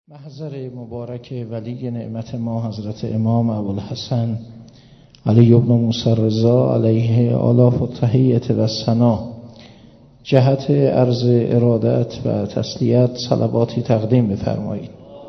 محضر مبارک ولی نعمت ما حضرت امام ابوالحسن علی بن موسی رضا علیه آلاف التحیة و ثنا جهت عرض ارادت و تسلیت صلواتی تقدیم بفرمایید.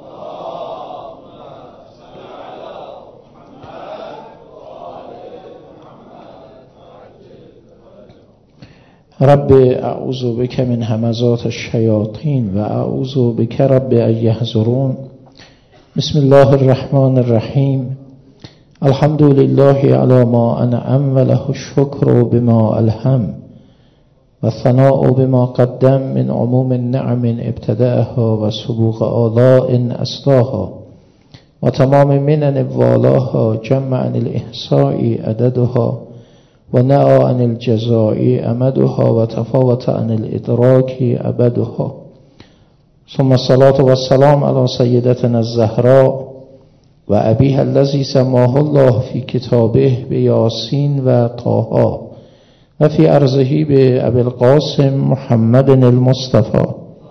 رب اعوذ بک من همزات الشیاطین و اعوذ بک رب ان یحضرون. بسم الله الرحمن الرحیم. الحمد لله علی ما انعم و له الشکر بما الهم و ثناء بما قدم من عموم النعم ابتدأها و سبوق آلاء اسراها و تمام منن والاها جمع عن الاحصاء عددها و نعى عن الجزاء امدها و تفاوت عن الادراک ابدها. ثم الصلاة والسلام على سیدتنا الزهراء و ابیها الذی سماه الله فی کتابه بیاسین و طه و فی عرضه به ابی القاسم محمد المصطفى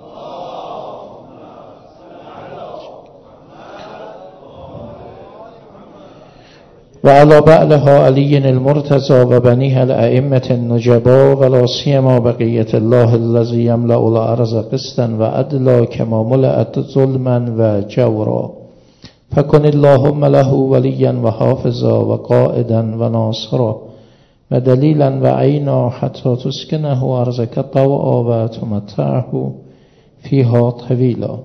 و علی بعلها علی المرتضى و بنیها الائمة النجبا و لا سیما بقیة الله الذی یملأ الارض قسطا و عدلا کما ملأت ظلما و جورا فکن اللهم له ولیا و حافظا و قائدا و ناصرا و دلیلا و عینا حتی تسکنه ارضک طوعا و تمتعه فیها طویلا.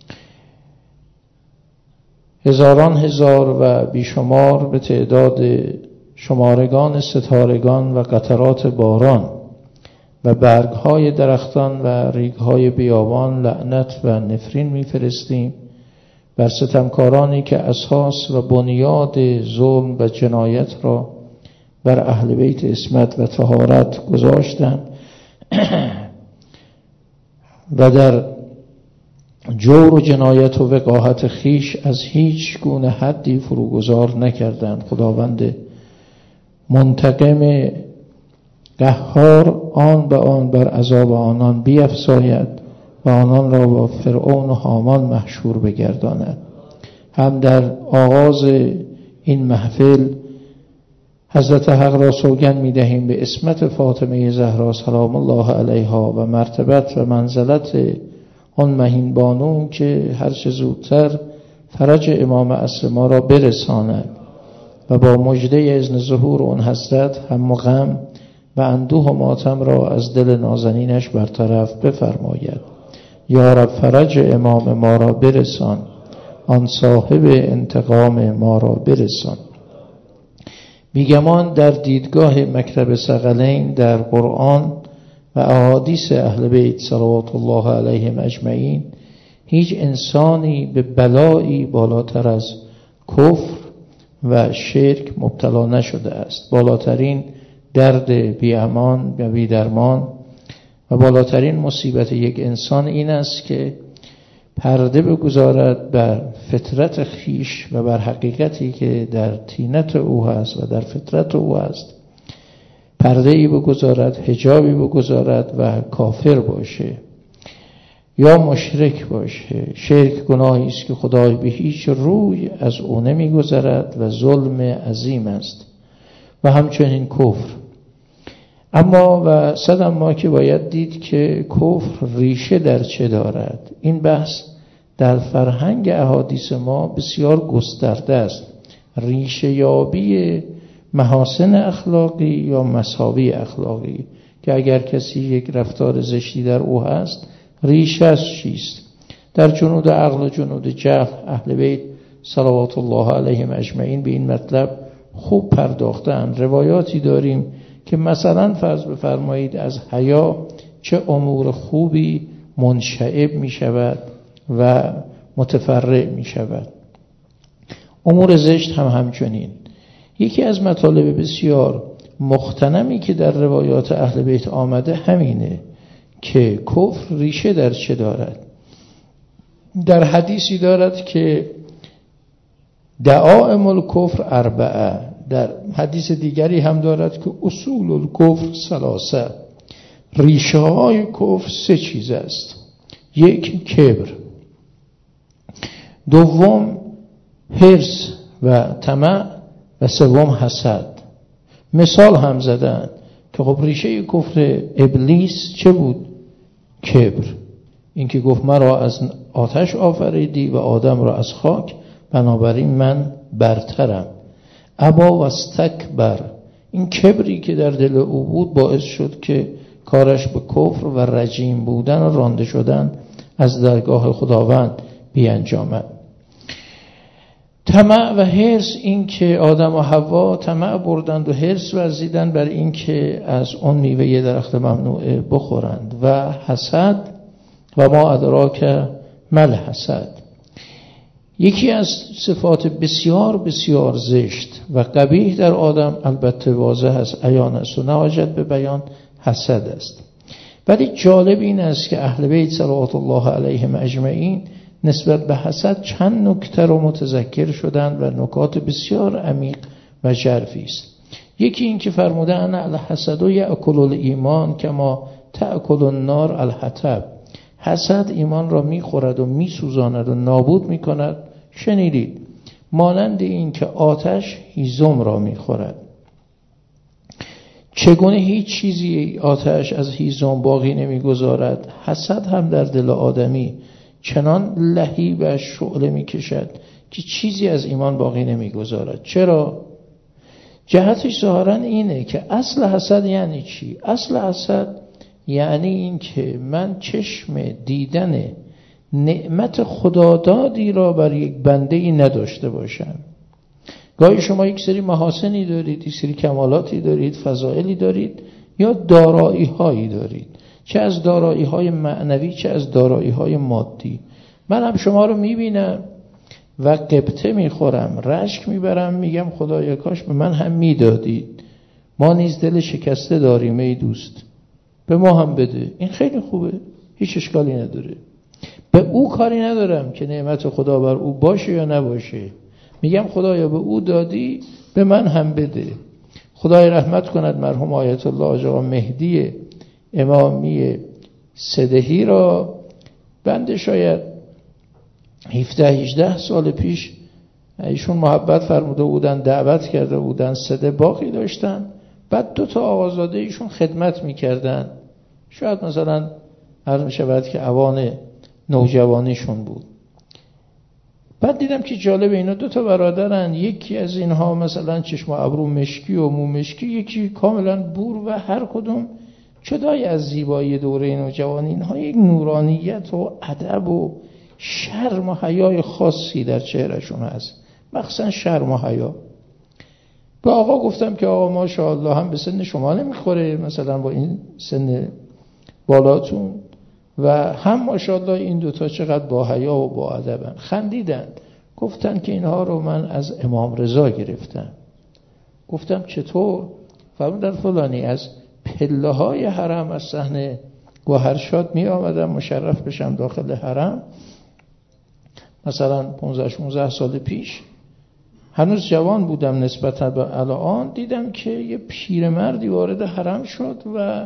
هزاران هزار و بیشمار به تعداد شمارگان ستارگان و قطرات باران و برگهای درختان و ریگهای بیابان لعنت و نفرین میفرستیم بر ستمکارانی که اساس و بنیاد ظلم و جنایت را بر اهل بیت عصمت و طهارت گذاشتند و در جور و جنایت و وقاحت خیش از هیچ گونه حدی فروگذار نکردند. خداوند منتقم قهار آن به آن بر عذاب آنان بیفزاید و آنان را با فرعون و هامان محشور بگرداند. هم در آغاز این محفل حضرت حق را سوگند می‌دهیم به عصمت فاطمه زهرا سلام الله علیها و مرتبت و منزلت آن مهین بانو که هر چه زودتر فرج امام عصر ما را برساند و با مژده اذن ظهور اون حضرت هم و غم و اندوه و ماتم را از دل نازنینش برطرف بفرماید. یا رب فرج امام ما را برسان، آن صاحب انتقام ما را برسان. بیگمان در دیدگاه مکتب ثقلین در قرآن و احادیث اهل بیت صلوات الله علیهم اجمعین هیچ انسانی به بلایی بالاتر از کفر و شرک مبتلا نشده است. بالاترین درد بی امان و بی درمان و بالاترین مصیبت یک انسان این است که پرده بگذارد بر فطرت خیش و بر حقیقتی که در طینت او هست و در فطرت او هست، پرده‌ای بگذارد، حجابی بگذارد و کافر باشه یا مشرک باشه. شرک گناهی است که خدای به هیچ روی از او نمیگذرد و ظلم عظیم است و همچنین کفر. اما و صد اما که باید دید که کفر ریشه در چه دارد. این بحث در فرهنگ احادیث ما بسیار گسترده است. ریشه یابی محاسن اخلاقی یا مساوی اخلاقی که اگر کسی یک رفتار زشتی در او هست ریشه‌اش چیست؟ در جنود عقل و جنود جهل اهل بیت صلوات الله علیهم اجمعین به این مطلب خوب پرداختند. روایاتی داریم که مثلا فرض بفرمایید از حیا چه امور خوبی منشعب می شود و متفرع می شود. امور زشت هم همچنین. یکی از مطالب بسیار مختنمی که در روایات اهل بیت آمده همینه که کفر ریشه در چه دارد. در حدیثی دارد که دعائم الکفر اربعه، در حدیث دیگری هم دارد که اصول الکفر ثلاثه، ریشه های کفر سه چیز است. یک، کبر. دوم حرص و طمع و سوم حسد. مثال هم زدن که خب ریشه کفر ابلیس چه بود؟ کبر. این که گفت مرا از آتش آفریدی و آدم را از خاک، بنابراین من برترم. ابا و استکبر، این کبری که در دل او بود باعث شد که کارش به کفر و رجیم بودن و رانده شدن از درگاه خداوند بیانجامد. طمع و حرص، این که آدم و حوا طمع بردند و حرص ورزیدند بر این که از اون میوه درخت ممنوعه بخورند. و حسد، و ما ادراک مل حسد، یکی از صفات بسیار بسیار زشت و قبیح در آدم، البته واضح است، عیان است و نهاجت به بیان، حسد است. ولی جالب این است که اهل بیت صلوات الله علیهم اجمعین نسبت به حسد چند نکته رو متذکر شدند و نکات بسیار عمیق و ژرفی است. یکی این که فرمودند الحسد یأکل الایمان کما تأکل النار الحطب، حسد ایمان را میخورد و میسوزاند و نابود میکند. شنیدید؟ مانند این که آتش هیزم را میخورد. چگونه هیچ چیزی آتش از هیزم باقی نمیگذارد، حسد هم در دل آدمی چنان لهیب و شعله میکشد که چیزی از ایمان باقی نمیگذارد. چرا؟ جهتش ظاهرا اینه که اصل حسد یعنی چی؟ اصل حسد یعنی این که من چشم دیدن نعمت خدادادی را بر یک بنده ای نداشته باشم. گاهی شما یک سری محاسنی دارید، یک سری کمالاتی دارید، فضائلی دارید یا دارایی هایی دارید، چه از دارایی های معنوی چه از دارایی های مادی. من هم شما رو میبینم و قبطه میخورم، رشک میبرم، میگم خدایا کاش به من هم میدادید، ما نیز دل شکسته داریم ای دوست، به ما هم بده. این خیلی خوبه، هیچ اشکالی نداره. به او کاری ندارم که نعمت خدا بر او باشه یا نباشه، میگم خدایا به او دادی به من هم بده. خدای رحمت کند مرحوم آیت الله آقا مهدی امامی سدهی را، بنده شاید 17-18 سال پیش ایشون محبت فرموده بودن، دعوت کرده بودن، سده باقی داشتن، بعد 2 آقازاده ایشون خدمت میکردن، شاید مثلا عرض میشود که اوان نوجوانیشون بود. بعد دیدم که جالب، اینا 2 برادرن، یکی از اینها مثلا چشم و ابرو مشکی و مو مشکی، یکی کاملا بور و هر کدوم جدای از زیبایی دوره نوجوانی، اینها یک نورانیت و ادب و شرم و حیای خاصی در چهرهشون هست، مخصوصا شرم و حیا. به آقا گفتم که آقا ماشاءالله هم به سن شما نمیخوره، مثلا با این سن بالاتون، و هم ماشاءالله این 2 چقدر با حیا و با ادبن. خندیدن، گفتن که اینها رو من از امام رضا گرفتم. گفتم چطور؟ فرمودن فلانی از پله های حرم، از صحن گوهرشاد می آمدم مشرف بشم داخل حرم، مثلا 15-16 سال پیش، هنوز جوان بودم نسبتا به الان، دیدم که یه پیرمردی وارد حرم شد و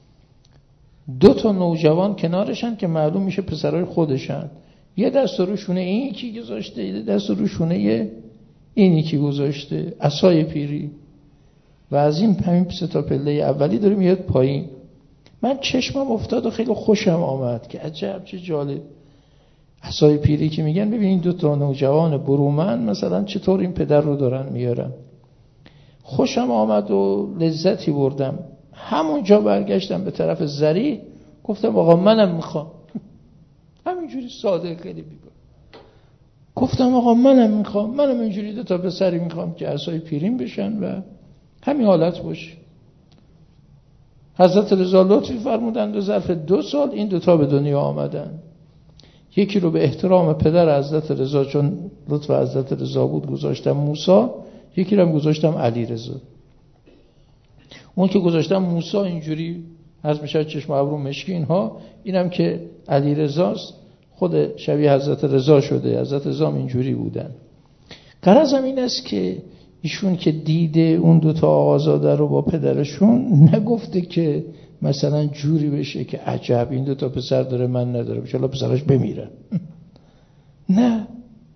2 نوجوان کنارشن که معلوم میشه پسرای خودشن، یه دست رو شونه این یکی گذاشته، یه دست رو شونه این یکی گذاشته، عصای پیری، و از این همین 3 پله اولی داره میاد پایین. من چشمم افتاد و خیلی خوشم آمد که عجب چه جالب، عصای پیری که میگن، ببین این 2 نوجوان برومن مثلا چطور این پدر رو دارن میارن. خوشم آمد و لذتی بردم. همونجا برگشتم به طرف زری، گفتم آقا منم میخوام. همینجوری ساده خیلی بیبا. گفتم آقا منم میخوام، منم اینجوری 2 پسری میخوام که عصای پیریم بشن و همین حالت باشه. حضرت رضا لطفی فرمودند و ظرف 2 سال این 2 به دنیا آمدن. یکی رو به احترام پدر حضرت رضا، چون لطف حضرت رضا بود، گذاشتم موسی، یکی رو هم گذاشتم علی رضا. اون که گذاشتم موسی اینجوری عرض میشه چشم ابرو مشکی اینها، اینم که علی رضاست، خود شبیه حضرت رضا شده. حضرت رضا اینجوری بودن. غرضم این است که ایشون که دیده اون 2 آقازاده رو با پدرشون، نگفته که مثلا جوری بشه که عجب این 2 پسر داره من ندارم، ان شاءالله پسرش بمیرن. نه،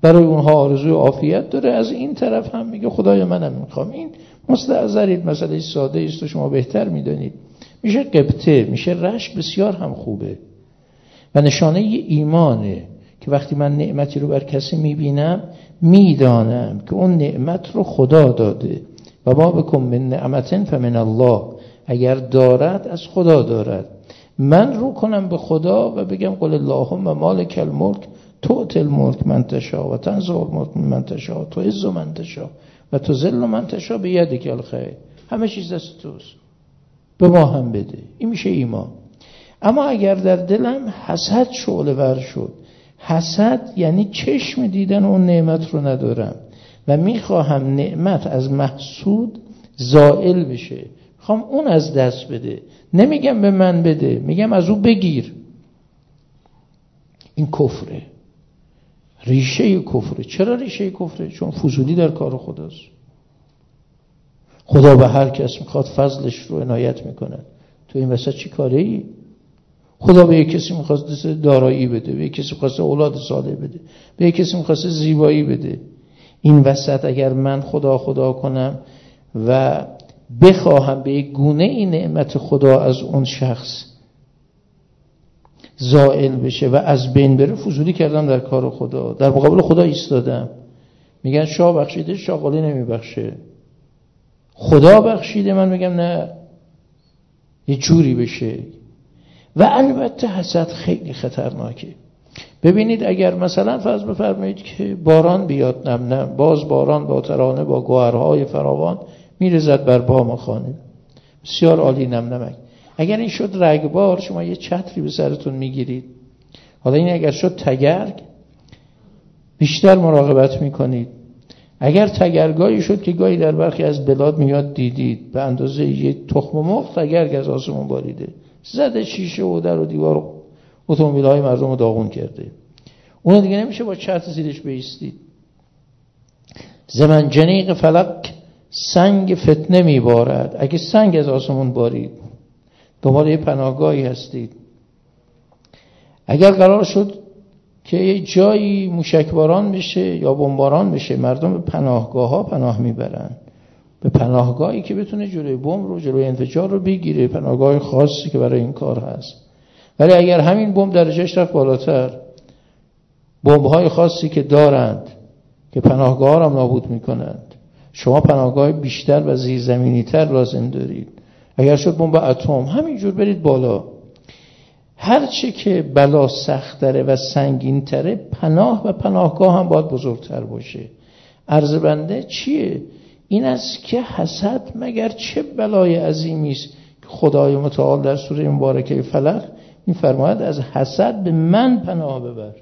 برای اونها آرزوی عافیت داره، از این طرف هم میگه خدای منم میخوام. این مستعذرید، مسئله ساده است و شما بهتر میدونید. میشه قبطه، میشه رشک، بسیار هم خوبه و نشانه ایمانه که وقتی من نعمتی رو بر کسی میبینم میدانم که اون نعمت رو خدا داده و ما بکن من نعمت فمن الله، اگر دارد از خدا دارد. من رو کنم به خدا و بگم قل اللهم مالک الملک تؤتی الملک من تشاء و تنزع الملک من تشاء تعز من تشاء و تذل من تشاء بیدک الخیر، همه چیز دست توست، به ما هم بده. این میشه ایمان. اما اگر در دلم حسد شعله ور شد، حسد یعنی چشم دیدن اون نعمت رو ندارم و میخواهم نعمت از محسود زائل بشه، میخوام اون از دست بده، نمیگم به من بده، میگم از او بگیر. این کفره، ریشه کفره. چرا ریشه کفره؟ چون فضولی در کار خداست. خدا به هر کس میخواد فضلش رو عنایت میکنه. تو این وسط چی کاره ای؟ خدا به یک کسی میخواست دارایی بده، به یک کسی میخواست اولاد صالح بده، به یک کسی میخواست زیبایی بده. این وسط اگر من خدا کنم و بخواهم به یک گونه این نعمت خدا از اون شخص زائل بشه و از بین بره، فضولی کردم در کار خدا، در مقابل خدا ایستادم. میگن شاه بخشیده، شاغلی نمیبخشه. خدا بخشیده، من میگم نه، یه جوری بشه. و البته حسد خیلی خطرناکه. ببینید اگر مثلا فرض بفرمایید که باران بیاد، نم باز باران با ترانه با گوهرهای فراوان میرزد بر بام خانه، بسیار عالی، نمنمک. اگر این شد رگبار، شما یه چتری به سرتون میگیرید. حالا این اگر شد تگرگ، بیشتر مراقبت میکنید. اگر تگرگایی شد که گاهی در برخی از بلاد میاد دیدید، به اندازه یه تخم مرغ تگرگ از آسمون باریده، زده شیشه و در و دیوار اتومبیل‌های مردم رو داغون کرده. اون دیگه نمیشه با چتر زیرش بایستید. زمنجنیق فلک سنگ فتنه میبارد. اگه سنگ از آسمون بارید، دنبال یه پناهگاهی هستید. اگر قرار شد که یه جایی موشکباران بشه یا بمباران بشه، مردم به پناهگاه‌ها پناه میبرن، به پناهگاهی که بتونه جلوی بمب رو، جلوی انفجار رو بگیره، پناهگاه خاصی که برای این کار هست. ولی اگر همین بمب درجهش رفت بالاتر، بمب‌های خاصی که دارند که پناهگاه‌ها رو نابود میکنند، شما پناهگاه بیشتر و زیرزمینی‌تر لازم دارید. اگر شد بمب اتم، همینجور برید بالا. هرچه که بلا سخت‌تره و سنگین‌تره، پناه و پناهگاه هم باید بزرگتر باشه. عرض بنده چیه؟ این است که حسد مگر چه بلای عظیمی است که خدای متعال در سوره مبارکه فلق این فرماید از حسد به من پناه ببر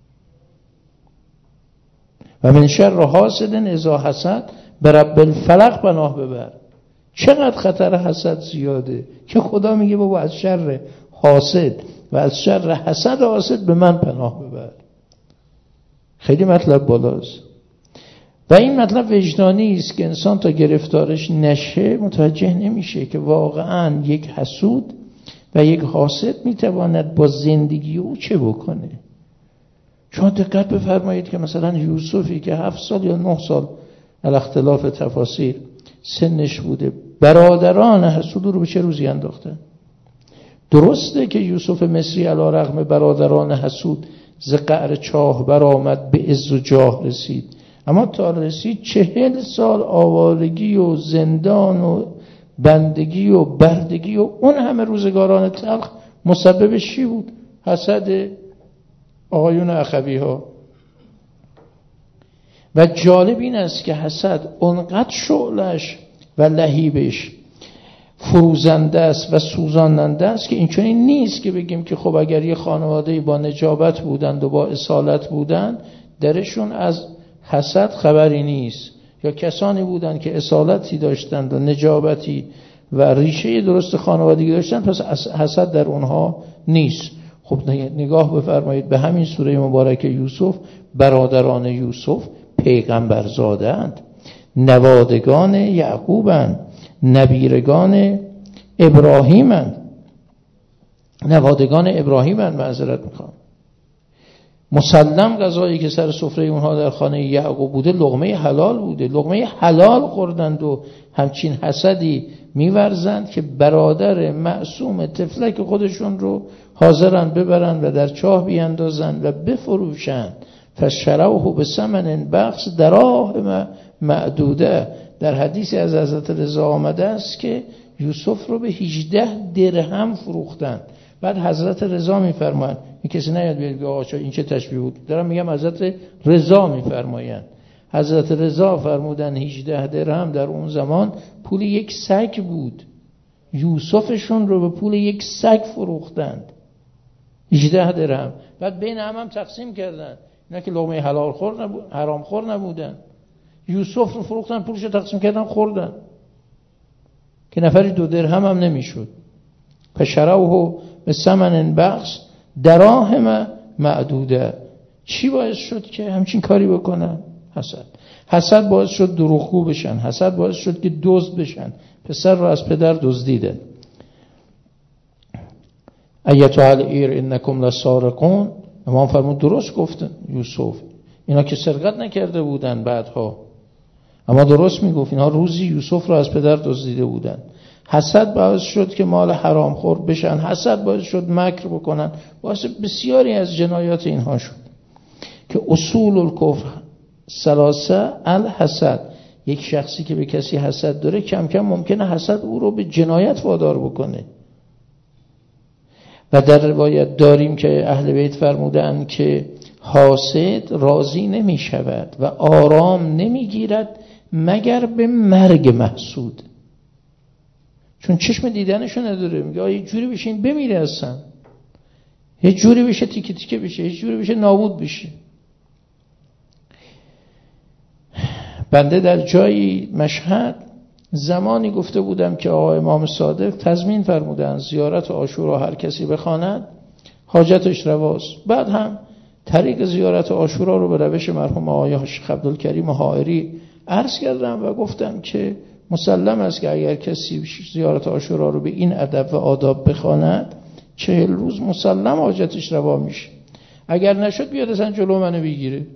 و من شر حاسد اذا حسد به رب الفلق پناه ببر. چقدر خطر حسد زیاده که خدا میگه بابا از شر حاسد و از شر حسد حاسد به من پناه ببر. خیلی مطلب بالاست و این مطلب وجدانی است که انسان تا گرفتارش نشه متوجه نمیشه که واقعا یک حسود و یک حاسد میتواند با زندگی او چه بکنه. شما دقت بفرمایید که مثلا یوسفی که 7 سال یا 9 سال علی اختلاف تفاسیر سنش بوده، برادران حسود رو به چه روزی انداختن؟ درسته که یوسف مصری علی رغم برادران حسود ز قعر چاه برآمد به عز و جاه رسید، اما تا رسید 40 سال آوارگی و زندان و بندگی و بردگی و اون همه روزگاران تلخ مسببش چی بود؟ حسد آقایون اخوی ها. و جالب این است که حسد اونقدر شعلش و لهیبش فروزنده است و سوزاننده است که این چنین نیست که بگیم که خب اگر یه خانواده با نجابت بودند و با اصالت بودند درشون از حسد خبری نیست، یا کسانی بودند که اصالتی داشتند و نجابتی و ریشه درست خانوادگی داشتند پس حسد در اونها نیست. خب نگاه بفرمایید به همین سوره مبارکه یوسف، برادران یوسف پیغمبرزادند، نوادگان یعقوبند، نبیرگان ابراهیمند، نوادگان ابراهیمند. معذرت میخوام. مسلم غذایی که سر سفره اونها در خانه یعقوب بوده لقمه حلال بوده، لقمه حلال خوردند و همچین حسدی می‌ورزند که برادر معصوم طفلک خودشون رو حاضرن ببرن و در چاه بیاندازن و بفروشند. فشروه بثمن بخس دراهم معدوده. در حدیثی از حضرت رضا آمده است که یوسف رو به 18 درهم فروختند. بعد حضرت رضا میفرمایند، این کسی نیاد بگه آقا این چه تشبیه بود، دارم میگم حضرت رضا میفرمایند، حضرت رضا فرمودن 18 درهم در اون زمان پول یک سگ بود. یوسفشون رو به پول یک سگ فروختند، 18 درهم. بعد بین هم تقسیم کردن، اینا که لقمه حلال خور نبود، حرام خور نبودن، یوسف رو فروختن، پولش رو تقسیم کردن خوردن که نفری 2 درهم هم نمیشد. فشروه بثمن بخس دراهم معدوده. چی باعث شد که همچین کاری بکنن؟ حسد باعث شد دروغگو بشن، حسد باعث شد که دزد بشن، پسر رو از پدر دزدیدن. ایتها العیر انکم لسارقون. امام فرمود درست گفتن یوسف، اینا که سرقت نکرده بودن بعدها، اما درست میگفت اینا روزی یوسف رو از پدر دزدیده بودن. حسد باعث شد که مال حرام خور بشن، حسد باعث شد مکر بکنن، باعث بسیاری از جنایات اینها شد که اصول الکفر ثلاثه الحسد. یک شخصی که به کسی حسد داره کم کم ممکنه حسد او رو به جنایت وادار بکنه. و در روایت داریم که اهل بیت فرمودند که حاسد راضی نمی شود و آرام نمی گیرد مگر به مرگ محسود، چون چشم دیدنشو نداره. میگه یه جوری بشه این بمیره، اصلا یه جوری بشه تیکه تیکه بشه، یه جوری بشه نابود بشه. بنده در جایی مشهد زمانی گفته بودم که آقا امام صادق تضمین فرمودن زیارت عاشورا هر کسی بخواند حاجتش رواست. بعد هم طریق زیارت عاشورا رو به روش مرحوم آقای شیخ عبدالکریم حائری عرض کردم و گفتم که مسلم است که اگر کسی زیارت عاشورا رو به این ادب و آداب بخواند 40 روز مسلم حاجتش روا میشه. اگر نشد بیاد اصلا جلو منو بگیره.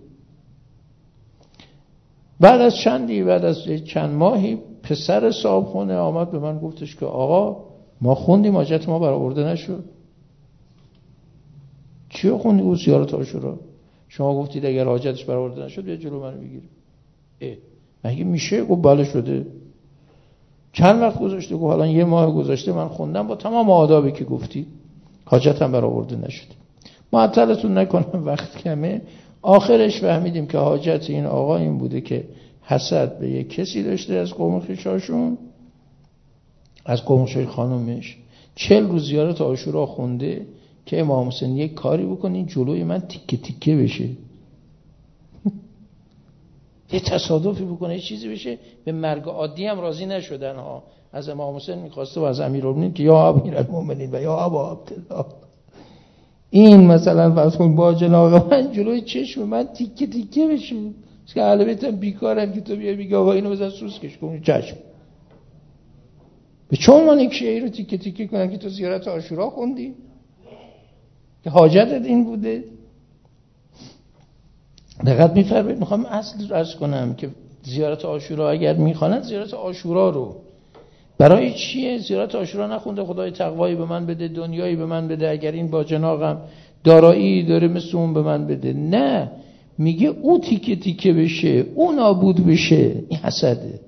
بعد از چند ماهی پسر صاحب خونه آمد به من گفتش که آقا ما خوندیم حاجت ما برآورده نشد. چی خوندی؟ او زیارت عاشورا. شما گفتید اگر حاجتش برآورده نشد بیا جلو منو بگیره. مگه میشه؟ گفت بله شده. چند وقت گذاشته؟ گفت الان 1 ماه گذاشته من خوندم با تمام آدابی که گفتی حاجتم برآورده نشد. معطلتون نکنم وقت کمه. آخرش فهمیدیم که حاجت این آقا این بوده که حسد به یک کسی داشته از قوم خویشاشون، از قوم خویش خانومش. 40 روز زیارت عاشورا خونده که امام حسین یک کاری بکنین جلوی من تیکه تیکه بشه، یه تصادفی بکنه، یه چیزی بشه. به مرگ عادی هم راضی نشدن ها. از امام حسین میخواسته و از امیرالمومنین که یا امیرالمومنین و یا ابا عبدالله، این مثلا فرض کن با جناق من جلوی چشم من تیکه تیکه بشه که اهل بیتم بیکارن که تو بیا بگی آقا اینو بزن سوسکش کن چشم. به چون من یک شیعی رو تیکه تیکه کنن که تو زیارت عاشورا خوندی که حاجتت این بوده؟ دقت می‌فرمایید. میخوام اصل عرض کنم که زیارت عاشورا اگر میخواند زیارت عاشورا رو برای چیه؟ زیارت عاشورا نخونده خدای تقوایی به من بده، دنیایی به من بده، اگر این با جناقم دارایی داره مثل اون به من بده. نه، میگه او تیکه تیکه بشه، او نابود بشه. این حسده.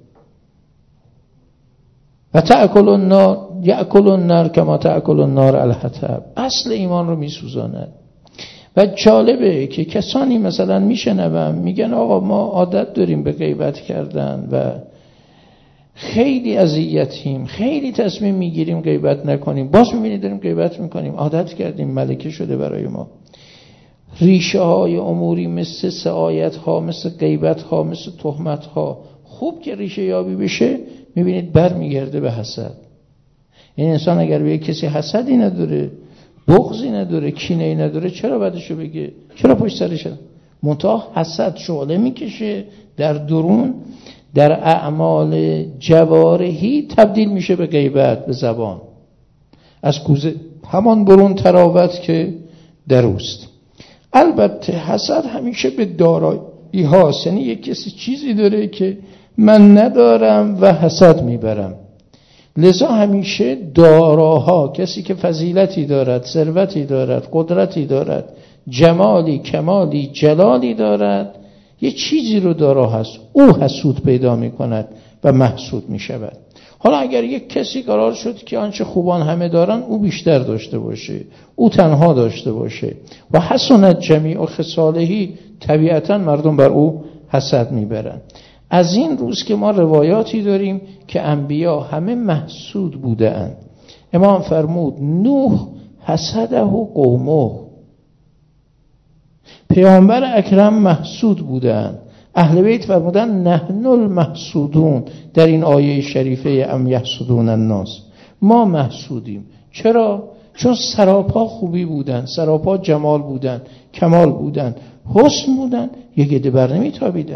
و تأکل النار یأکل النار کما تأکل النار الحطب. اصل ایمان رو میسوزاند. و جالبه که کسانی مثلا میشنوم میگن آقا ما عادت داریم به غیبت کردن و خیلی اذیتیم، خیلی تصمیم میگیریم غیبت نکنیم، باز میبینید داریم غیبت میکنیم، عادت کردیم، ملکه شده برای ما. ریشه های اموری مثل سعایت ها، مثل غیبت ها، مثل تهمت ها خوب که ریشه یابی بشه میبینید بر میگرده به حسد. این انسان اگر به کسی حسدی نداره، بغضی نداره، کینه‌ای نداره، چرا بعدشو بگه؟ چرا پشت سرش؟ منتها حسد شعله میکشه در درون، در اعمال جوارحی تبدیل میشه به غیبت، به زبان، از کوزه همان برون تراوت که در اوست. البته حسد همیشه به دارایی هاست، یعنی یک کسی چیزی داره که من ندارم و حسد میبرم. لذا همیشه داراها، کسی که فضیلتی دارد، ثروتی دارد، قدرتی دارد، جمالی، کمالی، جلالی دارد، یه چیزی رو دارا هست، او حسود پیدا میکند و محسود میشود. حالا اگر یک کسی قرار شد که آنچه خوبان همه دارن او بیشتر داشته باشه، او تنها داشته باشه و حسنت جمیع خصالهی، طبیعتا مردم بر او حسد میبرن. از این روز که ما روایاتی داریم که انبیا همه محسود بودند. امام فرمود نوح حسده قومه، پیامبر اکرم محسود بودند. اهل بیت فرمودن نحن المحسودون در این آیه شریفه ام یحسدون الناس، ما محسودیم. چرا؟ چون سراپا خوبی بودن، سراپا جمال بودن، کمال بودن، حسن بودن، یک عده بر نمیتابیدن.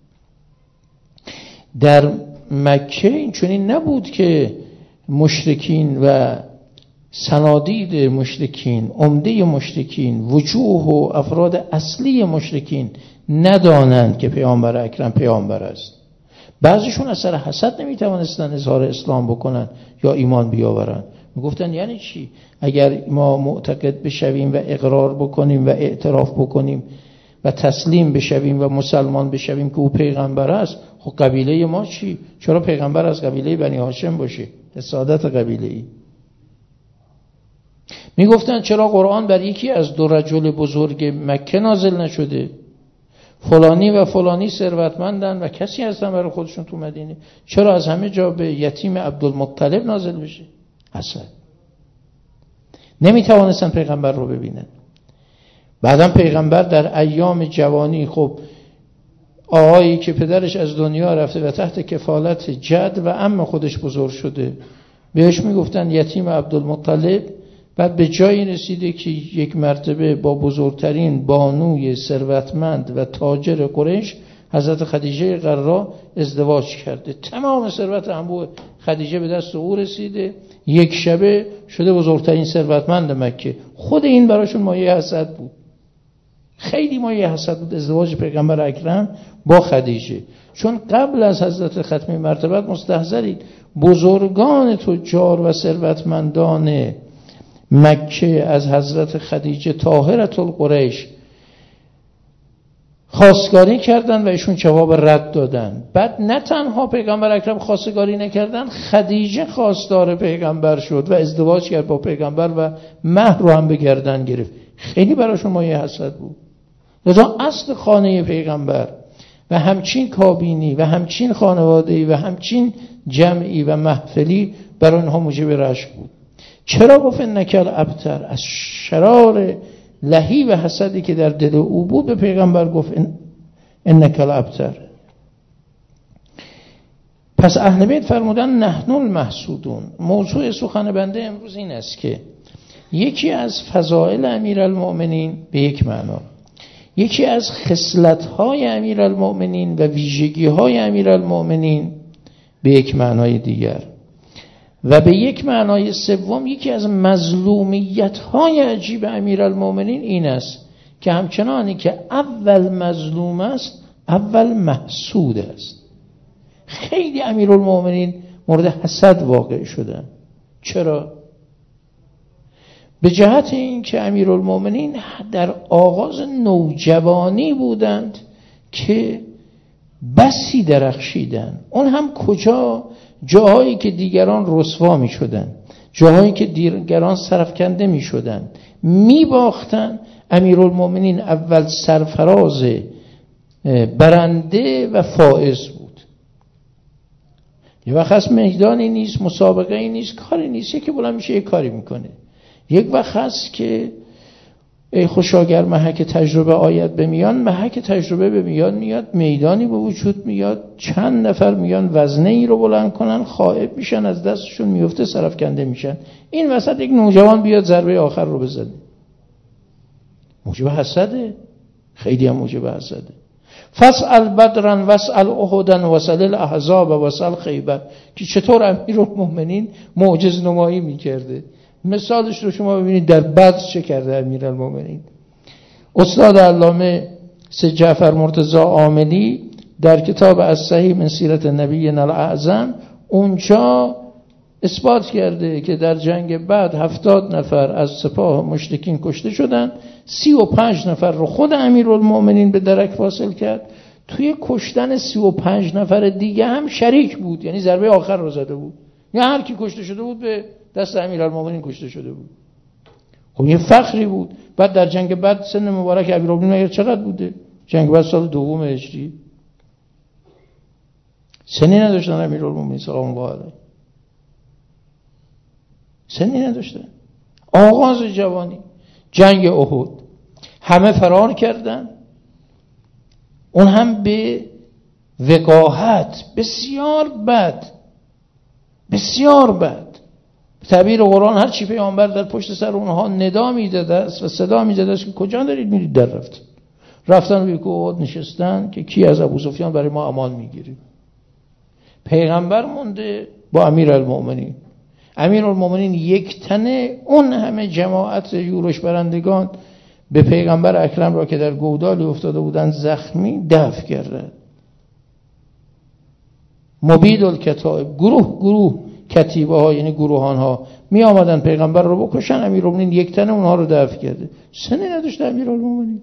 در مکه این چنین نبود که مشرکین و صنادید مشرکین، عمده مشرکین، وجوه و افراد اصلی مشرکین ندانند که پیامبر اکرم پیامبر است. بعضیشون از سر حسد نمیتوانستن اظهار اسلام بکنن یا ایمان بیاورن. میگفتن یعنی چی؟ اگر ما معتقد بشویم و اقرار بکنیم و اعتراف بکنیم و تسلیم بشویم و مسلمان بشویم که او پیغمبر است، خب قبیله ما چی؟ چرا پیغمبر از قبیله بنی هاشم باشه؟ سعادت قبیله‌ای. میگفتن چرا قرآن بر یکی از دو رجل بزرگ مکه نازل نشده؟ فلانی و فلانی ثروتمندن و کسی هستن برای خودشون تو مدینه، چرا از همه جا به یتیم عبدالمطلب نازل بشه؟ حسد. نمیتوانستن پیغمبر رو ببینن. بعدم پیغمبر در ایام جوانی، خب آقایی که پدرش از دنیا رفته و تحت کفالت جد و عم خودش بزرگ شده، بهش میگفتن یتیم عبدالمطلب. بعد به جایی رسیده که یک مرتبه با بزرگترین بانوی ثروتمند و تاجر قریش حضرت خدیجه قرا ازدواج کرده. تمام ثروت انبوه خدیجه به دست او رسیده، یک شبه شده بزرگترین ثروتمند مکه. خود این براشون مایه حسد بود، خیلی مایه حسد بود ازدواج پیغمبر اکرم با خدیجه. چون قبل از حضرت ختم مرتبت مستحضرید بزرگان تجار و ثروتمندان مکه از حضرت خدیجه طاهرة القریش خواستگاری کردن و ایشون جواب رد دادن. بعد نه تنها پیغمبر اکرم خواستگاری نکردن، خدیجه خواستار پیغمبر شد و ازدواج کرد با پیغمبر و مهر رو هم به گردن گرفت. خیلی براشون مایه حسد بود. لذا اصل خانه پیغمبر و همچین کابینی و همچین خانواده‌ای و همچین جمعی و محفلی برای اونها موجب رشک بود. چرا گفت انکل ابتر؟ از شرار لهی و حسدی که در دل او بود به پیغمبر گفت انکل ابتر. پس اهل بیت فرمودن نحن المحسودون. موضوع سخن بنده امروز این است که یکی از فضائل امیرالمؤمنین به یک معنا، یکی از خصلت‌های امیرالمؤمنین و ویژگی‌های امیرالمؤمنین به یک معنای دیگر، و به یک معنای سوم یکی از مظلومیت‌های عجیب امیرالمؤمنین این است که همچنانی که اول مظلوم است اول محسود است. خیلی امیرالمؤمنین مورد حسد واقع شدن. چرا؟ به جهت این که امیرالمؤمنین در آغاز نوجوانی بودند که بسی درخشیدن. اون هم کجا؟ جاهایی که دیگران رسوا می شدن، جاهایی که دیگران سرفکنده می شدن، می باختن. امیرالمؤمنین اول سرفراز برنده و فائز بود. یه وقت هست میدانی نیست، مسابقه ای نیست، کاری نیست، یکی بلند میشه یه کاری میکنه. یک وقت هست که ای خوشا گر محک تجربه آید به میان، محک تجربه به میان میاد، میدانی به وجود میاد، چند نفر میان وزنه ای رو بلند کنن، خائب میشن، از دستشون میفته، سرفکنده میشن. این وسط یک نوجوان بیاد ضربه آخر رو بزنه. موجب حسده، خیلی هم موجب حسده. فاسأل بدرا واسأل احدا واسأل الاحزاب واسأل خیبر، که چطور امیرالمؤمنین معجز نمایی میکرده. مثالش رو شما ببینید در بدر چه کرده امیرالمؤمنین. استاد علامه سید جعفر مرتضی عاملی در کتاب الصحیح من سیرت نبینا الاعظم اونجا اثبات کرده که در جنگ بعد 70 نفر از سپاه مشرکین کشته شدن، 35 نفر رو خود امیرالمؤمنین به درک فاصل کرد. توی کشتن 35 نفر دیگه هم شریک بود، یعنی ضربه آخر رو زده بود، یا هر کی کشته شده بود به دست امیرالمؤمنین کشته شده بود. خب این فخری بود. بعد در جنگ بعد سن مبارک امیرالمؤمنین چقدر بوده؟ جنگ بعد سال 2 هجری. سنی نداشتن امیرالمؤمنین سلام الله علیه، سنی نداشتن. آغاز جوانی جنگ احد همه فرار کردن، اون هم به وقاحت بسیار بد، بسیار بد. تعبیر قرآن هر چی پیامبر در پشت سر اونها ندا میداده است و صدا میداده است که کجا دارید میرید، در رفتن روی کوه نشستن که کی از ابوسفیان برای ما امان میگیره. پیغمبر مونده با امیرالمؤمنین. امیرالمؤمنین یک تنه اون همه جماعت یورش برندگان به پیغمبر اکرم را که در گودالی افتاده بودند زخمی دفع کردند. مبید الکتائب، گروه گروه کتیبه ها یعنی گروهان ها می آمدن پیغمبر رو بکشن، امیرالمؤمنین یک تنه اونها رو دفع کرده. سنی نداشته امیرالمؤمنین.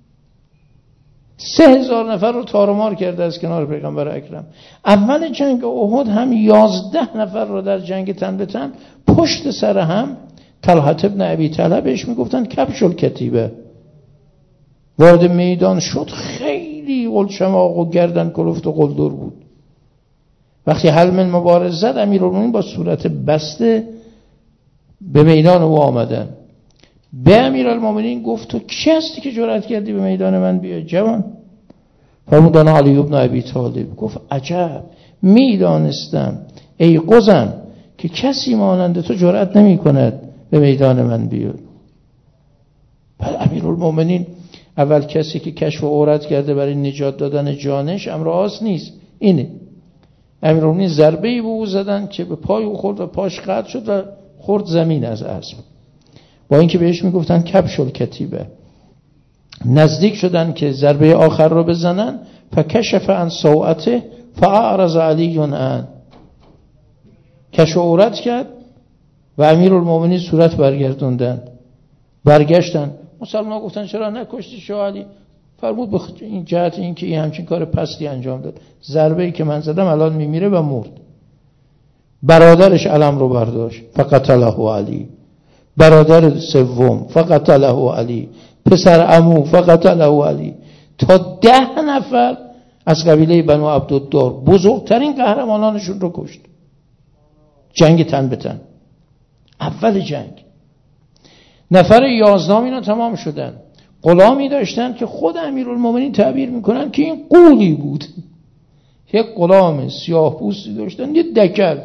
3000 نفر رو تارمار کرده از کنار پیغمبر اکرم. اول جنگ احد هم 11 نفر رو در جنگ تن به تن پشت سر هم طلحه ابن ابی طلحه بهش میگفتن کبش الکتیبه. وارد میدان شد، خیلی قلشماق و گردن کلفت و قلدر بود. وقتی حلم مبارز زد امیرالمؤمنین با صورت بسته به میدان او آمدن. به امیرالمؤمنین گفت تو کی هستی که جرأت کردی به میدان من بیای جوان؟ فرمودن علی ابن ابی طالب. گفت عجب، میدانستم ای قزم که کسی مانند تو جرأت نمی کند به میدان من بیاد. بعد امیرالمؤمنین اول کسی که کشف عورت کرده برای نجات دادن جانش امر آسان نیست. اینه امیرالمؤمنین ضربه‌ای به او زدن که به پای او خورد و پاش قطع شد و خورد زمین از اسب. با اینکه بهش میگفتن کبش الکتیبه. نزدیک شدن که ضربه آخر رو بزنن، فکشف عن سوءته فاعرض علی عنه. کشف عورت کرد و امیرالمؤمنین صورت برگشتن. مسلمان گفتن چرا نکشتی شاه علی؟ فرمود به این جهت این که این همچین کار پستی انجام داد. ضربه‌ای که من زدم الان میمیره و مرد. برادرش علم رو برداشت فقتله علی. برادر سوم فقتله علی. پسر عمو فقتله علی. تا 10 نفر از قبیله بنو عبدالدار بزرگترین قهرمانانشون رو کشت. جنگ تن به تن اول جنگ. نفر 11 اینا تمام شدن. غلامی داشتن که خود امیرالمؤمنین تعبیر میکنن که این قولی بود. یک غلام سیاه پوستی داشتن، یه دکل.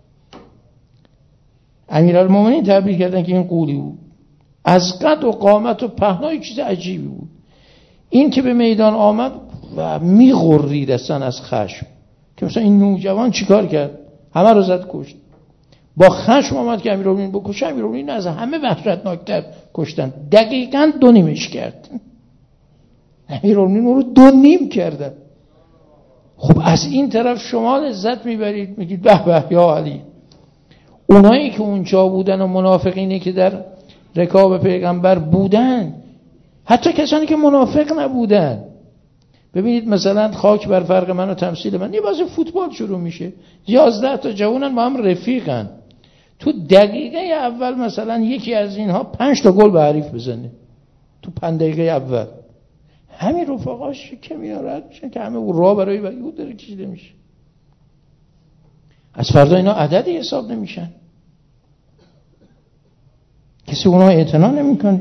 امیرالمؤمنین تعبیر کردن که این قولی بود. از قد و قامت و پهنای چیز عجیبی بود. این که به میدان آمد و میغرید اصلا از خشم که مثلا این نوجوان چیکار کرد، همه رو زد کشت. با خشم آمد که امیرالمؤمنین بکشه. امیرالمؤمنین از همه وحشتناکتر کشتن. دقیقاً 2 کرد. امیرالمؤمنین رو 2 کردن. خب از این طرف شما لذت میبرید، میگید به به یا علی. اونایی که اونجا بودن و منافقینی که در رکاب پیغمبر بودن، حتی کسانی که منافق نبودن. ببینید مثلا خاک بر فرق من و تمثیل من، یه بازی فوتبال شروع میشه، 11 تا جوانن با هم رفیقن. تو دقیقه اول مثلا یکی از اینها 5 تا گل به حریف بزنه تو 5 دقیقه اول، همین رفقاش که میارد میشن که همه او راه برای وجود داره کشیده میشه. از فردا اینا عددی حساب نمیشن، کسی اونا اعتنا نمیکنه.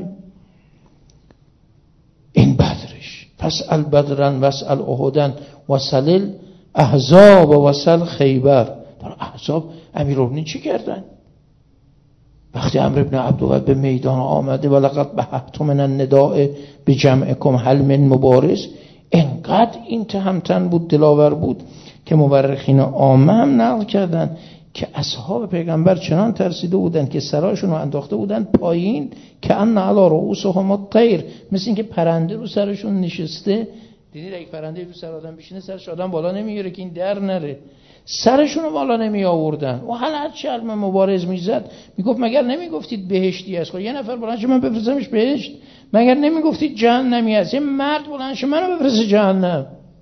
این بدرش فسأل بدرن وسأل احدن وسل احزاب وسل خیبر. در احزاب امیرالمؤمنین چی کردن؟ وقتی عمرو بن عبدالوهاب به میدان آمده ولقد بهت من النداء بجمعکم هل من مبارز، انقدر این تهمتن بود، دلاور بود که مورخین عامه هم نقل کردن که اصحاب پیغمبر چنان ترسیده بودند که سراشون رو انداخته بودند پایین که ان علی رؤوسهم الطیر، مثل اینکه پرنده رو سرشون نشسته. دیدید اگه پرنده رو سر آدم بشینه سرش آدم بالا نمیاره که این در نره، سرشون رو بالا نمی آوردن. و هر چه علم مبارز میزد میگفت مگر نمیگفتید بهشتی است؟ خب یه نفر بلند شه من بفرستمش بهشت؟ مگر نمیگفتید جهنمی است؟ یه مرد بلند شه منو بفرسته جهنم؟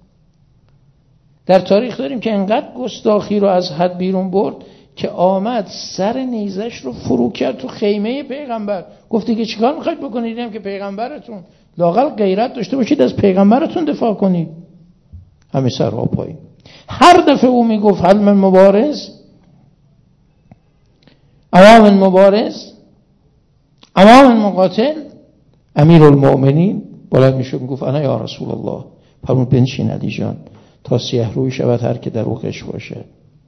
در تاریخ داریم که انقدر گستاخی رو از حد بیرون برد که آمد سر نیزش رو فرو کرد تو خیمه پیغمبر. گفتی که چیکار میخواید بکنید؟ دیدم که پیغمبرتون، لااقل غیرت داشته باشید از پیغمبرتون دفاع کنید. همه سرها پایین. هر دفعه او میگفت هل من مبارز، امام مبارز، امام مقاتل، امیر المؤمنین بلند میشد میگفت انا یا رسول الله. فرمود بنشین علی جان تا سیه روی شود هر که در او غش باشه.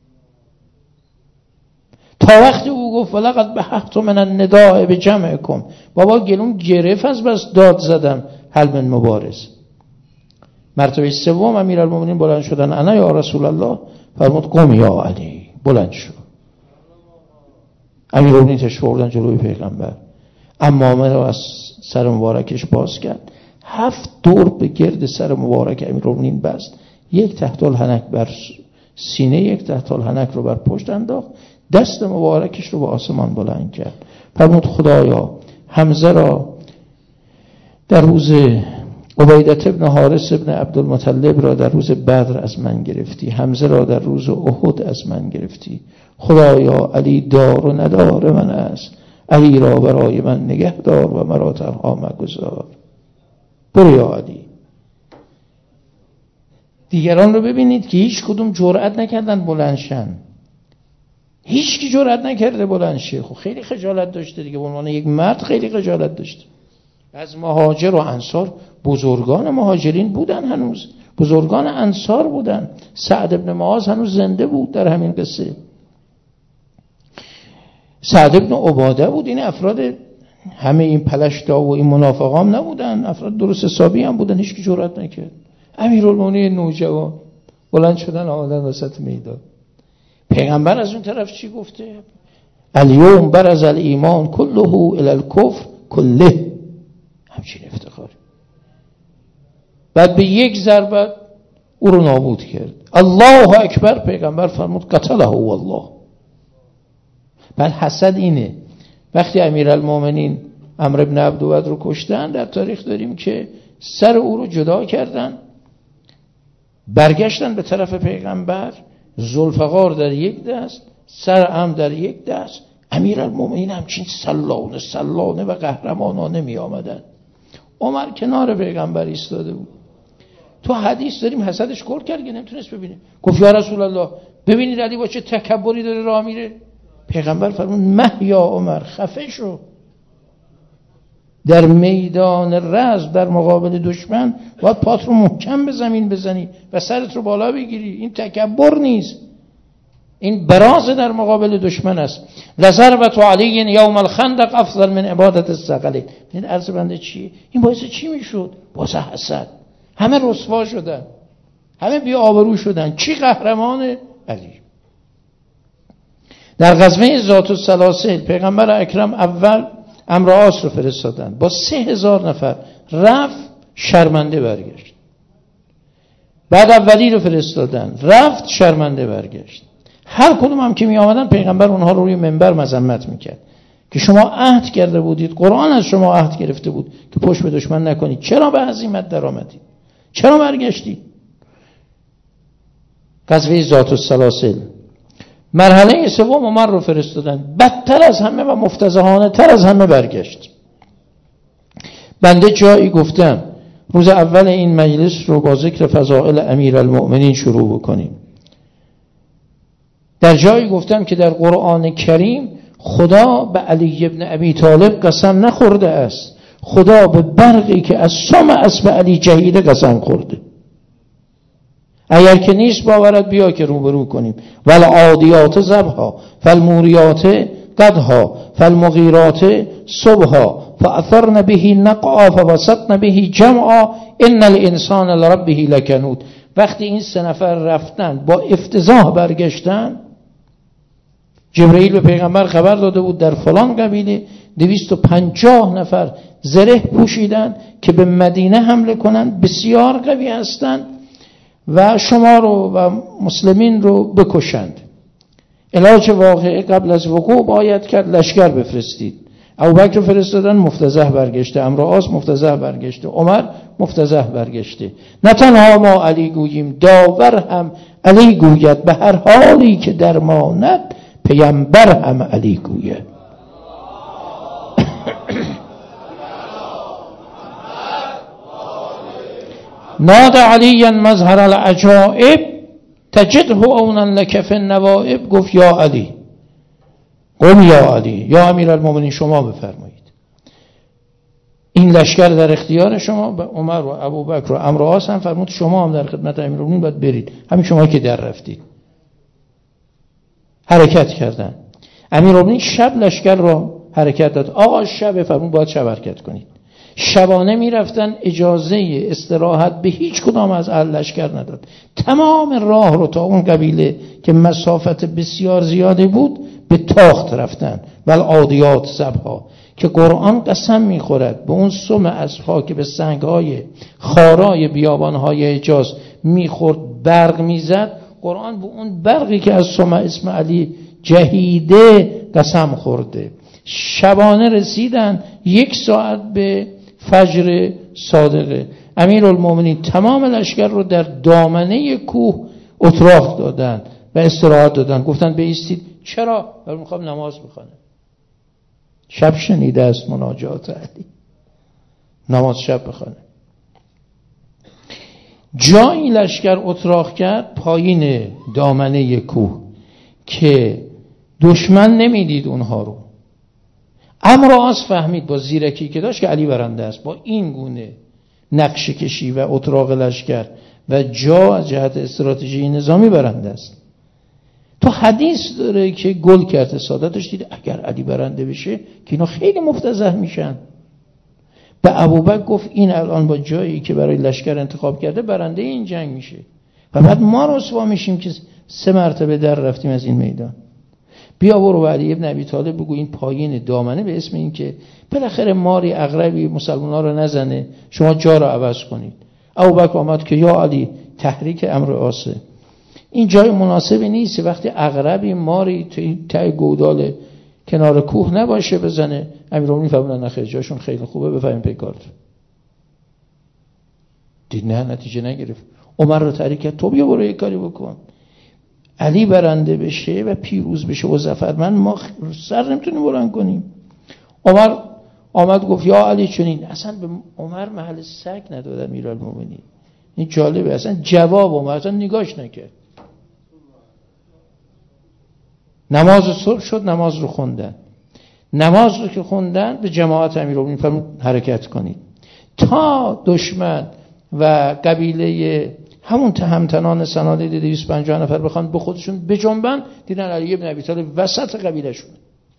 تا وقتی او گفت ولقد بحثت من النداء بجمعکم، بابا گلوم گرفت از بس داد زدم هل من مبارز. مرتبه سوم امیرالمومنین بلند شدن انا یا رسول الله. فرمود قم یا علی، بلند شو. امیرالمومنین تشریف آوردن جلوی پیغمبر، عمامه رو از سر مبارکش باز کرد، 7 دور به گرد سر مبارک امیرالمومنین بست، یک تحت الحنک بر سینه، یک تحت الحنک رو بر پشت انداخت، دست مبارکش رو به آسمان بلند کرد. فرمود خدایا حمزه را در روز عبیدة ابن حارث ابن عبدالمطلب را در روز بدر از من گرفتی، حمزه را در روز احد از من گرفتی. خدایا علی دار و ندار من است، علی را برای من نگه دار و مرا تنها مگذار. برو یا علی. دیگران رو ببینید که هیچ کدوم جرأت نکردن بلندشن، هیچ کی جرأت نکرده بلند شه. خب خیلی خجالت داشته دیگه، به عنوان یک مرد خیلی خجالت داشته. از مهاجر و انصار بزرگان مهاجرین بودن، هنوز بزرگان انصار بودن. سعد ابن معاذ هنوز زنده بود در همین قصه. سعد ابن عباده بود. این افراد همه این پلشتا و این منافقام نبودن، افراد درست حسابی هم بودن. هیچ کی جرأت نکرد. امیرالمومنین نوجوان بلند شدن آمدن وسط میدان. پیغمبر از اون طرف چی گفته؟ الیوم برز الایمان کله الی الکفر کله. همچین افتخاری. بعد به یک ضربت او رو نابود کرد. الله اکبر. پیغمبر فرمود قتله والله. بعد حسد اینه، وقتی امیرالمومنین عمرو بن عبدود رو کشتن، در تاریخ داریم که سر او رو جدا کردن، برگشتن به طرف پیغمبر، ذوالفقار در یک دست، سر عم در یک دست. امیرالمومنین همچین سلانه و قهرمانانه می آمدن. عمر کنار پیغمبر ایستاده بود. تو حدیث داریم حسدش کور کرد که نمیتونست ببینه. گفت یا رسول الله ببینید علی با چه تکبری داره راه میره. پیغمبر فرمود مه یا عمر، خفه شو. در میدان رزم در مقابل دشمن باید پات رو محکم به زمین بزنی و سرت رو بالا بگیری. این تکبر نیست، این براز در مقابل دشمن است. لضربت علی یوم الخندق افضل من عبادت الثقلین. این عرض بنده چیه؟ این باعث چی میشد؟ باعث حسد. همه رسوا شدن، همه بی آبرو شدن. چی قهرمان؟ علی. در غزوه ذات السلاسل پیغمبر اکرم اول عمرو عاص رو فرستادن با 3000 نفر، رفت شرمنده برگشت. بعد اولی رو فرستادن، رفت شرمنده برگشت. هر کدوم هم که می آمدن پیغمبر اونها رو روی منبر مذمت میکرد که شما عهد کرده بودید، قرآن از شما عهد گرفته بود که پشت به دشمن نکنید، چرا به هزیمت در آمدید؟ چرا برگشتید؟ غزوه ذات السلاسل مرحله سوم عمر رو فرستادن، بدتر از همه و مفتضحانه تر از همه برگشت. بنده جایی گفتم روز اول این مجلس رو با ذکر فضائل امیرالمؤمنین شروع بکنیم. در جایی گفتم که در قرآن کریم خدا به علی ابن ابی طالب قسم نخورده است، خدا به برقی که از سم اسب علی جهیده قسم خورده. اگر که نیست باورت بیا که روبرو کنیم. والعادیات ضبحا فالموریات قدحا فالمغیرات صبحا فاثرن به نقعا فوسطن به جمعا ان الانسان لربه لکنود. وقتی این 3 نفر رفتن با افتضاح برگشتن، جبرئیل به پیغمبر خبر داده بود در فلان قبیله 250 نفر زره پوشیدن که به مدینه حمله کنند، بسیار قوی هستند و شما رو و مسلمین رو بکشند. علاج واقعه قبل از وقوع باید کرد لشکر بفرستید. ابوبکر فرستادن، مفتضح برگشته. عمرو عاص مفتضح برگشته. عمر مفتضح برگشته. نه تنها ما علی گوییم، داور هم علی گوید، به هر حالی که درماند پیامبر هم علی گوید. ناد علی مظهر العجائب تجده اونا لک فی النوائب. گفت یا علی، قم یا علی، یا امیرالمومنین شما بفرمایید، این لشکر در اختیار شما. عمر و ابوبکر و عمرو عاص هم فرمود شما هم در خدمت امیرالمومنین باید برید، همین شما که در رفتید. حرکت کردن. امیرالمومنین شب لشکر را حرکت داد. آقا شب فرمود باید شب حرکت کنید. شبانه می رفتن، اجازه استراحت به هیچ کدام از اهل لشکر نداد. تمام راه رو تا اون قبیله که مسافت بسیار زیاده بود به تاخت رفتن. والعادیات ضبحا، که قرآن قسم می خورد به اون سم اسبها که به سنگهای خارای بیابانهای حجاز می خورد برق می زد. قرآن به اون برقی که از سم اسم علی جهیده قسم خورده. شبانه رسیدن، 1 ساعت به فجر صادقه. امیرالمومنین تمام لشکر رو در دامنه کوه اتراق دادن و استراحت دادن. گفتن بایستید. چرا؟ برای میخوام نماز بخونم. شب شنیده است مناجات علی، نماز شب بخونه. جایی لشکر اتراق کرد پایین دامنه کوه که دشمن نمیدید اونها رو. عمرو عاص فهمید با زیرکی که داشت که علی برنده است. با این گونه نقشه کشی و اتراق لشکر و جا از جهت استراتژی نظامی برنده است. تو حدیث داره که گل کرده سادتش دید اگر علی برنده بشه که اینا خیلی مفتضح میشن. به ابوبکر گفت این الان با جایی که برای لشکر انتخاب کرده برنده این جنگ میشه و بعد ما رسوا میشیم که 3 مرتبه در رفتیم از این میدان. بیا برو به علی ابن ابی طالب بگو این پایین دامنه به اسم این که بالاخره ماری عقربی مسلمان‌ها رو نزنه، شما جا رو عوض کنید. ابوبکر آمد که یا علی تحریک امر عاصه، این جای مناسبی نیست وقتی عقربی ماری ته گودال کنار کوه نباشه بزنه. امیرالمومنین فرمودن نخیر جاشون خیلی خوبه، بفهمیم پیکارت. دید نه، نتیجه نگرفت. عمر رو تحریک کرد تو بیا برو یک کاری بکن، علی برنده بشه و پیروز بشه و ظفرمند ما سر نمیتونیم بلند کنیم. عمر آمد گفت یا علی چنین. اصلا به عمر محل سگ نداد امیرالمومنین. این جالبه، اصلا جواب عمر اصلا نگاش نکرد. نماز صبح شد، نماز رو خوندن. نماز رو که خوندن به جماعت امیرالمومنین فرمود حرکت کنید. تا دشمن و قبیله همون تهمتنان سنادید 250 نفر بخوان به خودشون بجنبن، دیدن علی ابن ابی طالب وسط قبیله شون،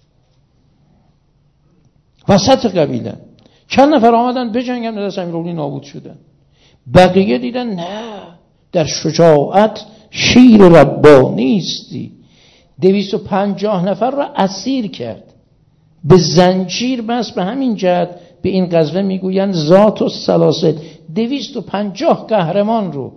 وسط قبیله. چند نفر آمدن بجنگن، دست امیرالمومنین نابود شدن. بقیه دیدن نه، در شجاعت شیر ربانی استی. 250 نفر را اسیر کرد، به زنجیر بست. به همین جهت به این غزوه میگویند ذات السلاسل. 250 قهرمان رو،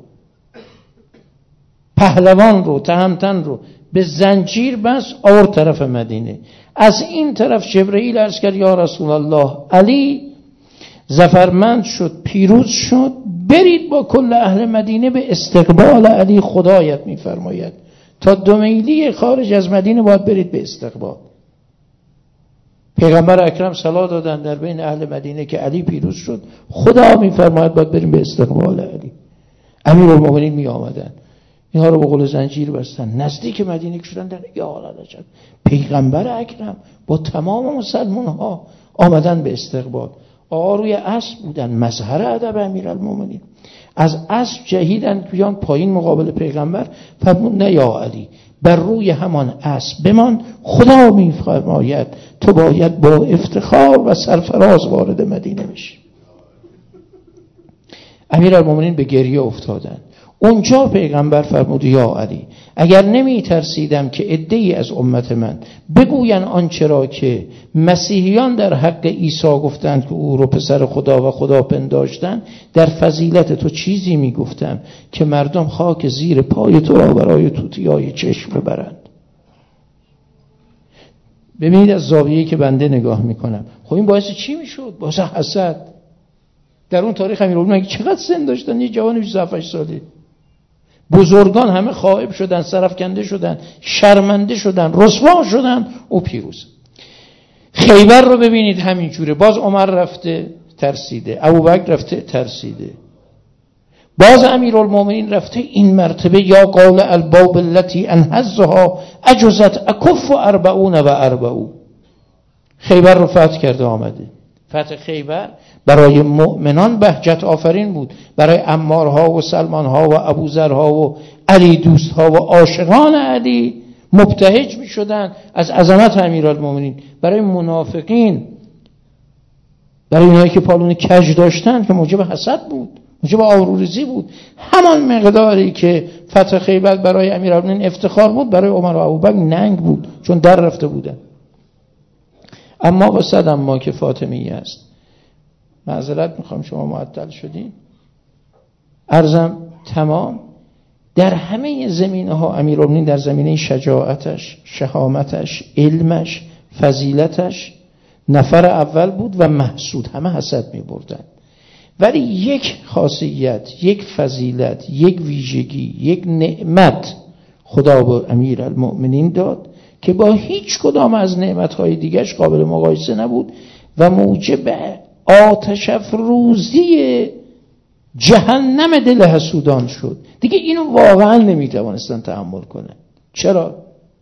پهلوان رو، تهمتن رو به زنجیر بست آورد طرف مدینه. از این طرف جبرئیل عرض کرد یا رسول الله علی ظفرمند شد، پیروز شد، برید با کل اهل مدینه به استقبال علی. خدایت میفرماید تا 2 میلی خارج از مدینه باید برید به استقبال. پیغمبر اکرم صلا دادن در بین اهل مدینه که علی پیروز شد، خدا میفرماید باید بریم به استقبال علی. امیرالمومنین می آمدن، اینها رو به قول زنجیر بستن، نزدیک مدینه شدن. در یا عجب، پیغمبر اکرم با تمام مسلمان ها آمدن به استقبال. آقا روی اسب بودن، مظهر ادب امیرالمومنین. از اسب جهیدن بیان پایین مقابل پیغمبر. فرمود نه یا علی، بر روی همان اسب بمان، خدا میفرماید تو باید با افتخار و سرفراز وارد مدینه بشی. امیرالمومنین به گریه افتادن. اونجا پیغمبر فرمود یا علی اگر نمی ترسیدم که عده‌ای از امت من بگوین آنچه را که مسیحیان در حق عیسی گفتند که او رو پسر خدا و خدا پنداشتند، در فضیلت تو چیزی می گفتم که مردم خاک زیر پای تو را برای توتیای چشم ببرند. ببینید از زاویه‌ای که بنده نگاه میکنم، خب این باعث چی میشد؟ باعث حسد. در اون تاریخ امیرالمومنین چقدر سن داشتن؟ یه جوان 27 ساله. بزرگان همه خائب شدن، سرفکنده شدن، شرمنده شدن، رسوا شدن، او پیروز. خیبر رو ببینید همینجوره، باز عمر رفته ترسیده، ابوبکر رفته ترسیده، باز امیرالمومنین رفته. این مرتبه یا قال الباب التي انهزها اجزت اکف 40 خیبر رو فتح کرده آمده. فتح خیبر برای مؤمنان بهجت آفرین بود، برای عمارها و سلمانها و ابوذرها و علی دوستها و عاشقان علی مبتهج می شدن از عظمت امیرالمومنین. برای منافقین، برای اونایی که پالون کج داشتن که موجب حسد بود، موجب آبروریزی بود، همان مقداری که فتح خیبر برای امیرالمومنین افتخار بود برای عمر و ابوبکر ننگ بود، چون در رفته بودن. اما با صد اما که فاطمیه است. معذرت میخوام شما معطل شدین. عرضم تمام. در همه زمینه ها امیرالمومنین در زمینه شجاعتش، شهامتش، علمش، فضیلتش نفر اول بود و محسود، همه حسد می‌بردن. ولی یک خاصیت، یک فضیلت، یک ویژگی، یک نعمت خدا به امیرالمومنین داد که با هیچ کدام از نعمت‌های دیگرش قابل مقایسه نبود و موجب آتش افروزی جهنم دل حسودان شد. دیگه اینو واقعا نمیتوانستن تحمل کنن. چرا؟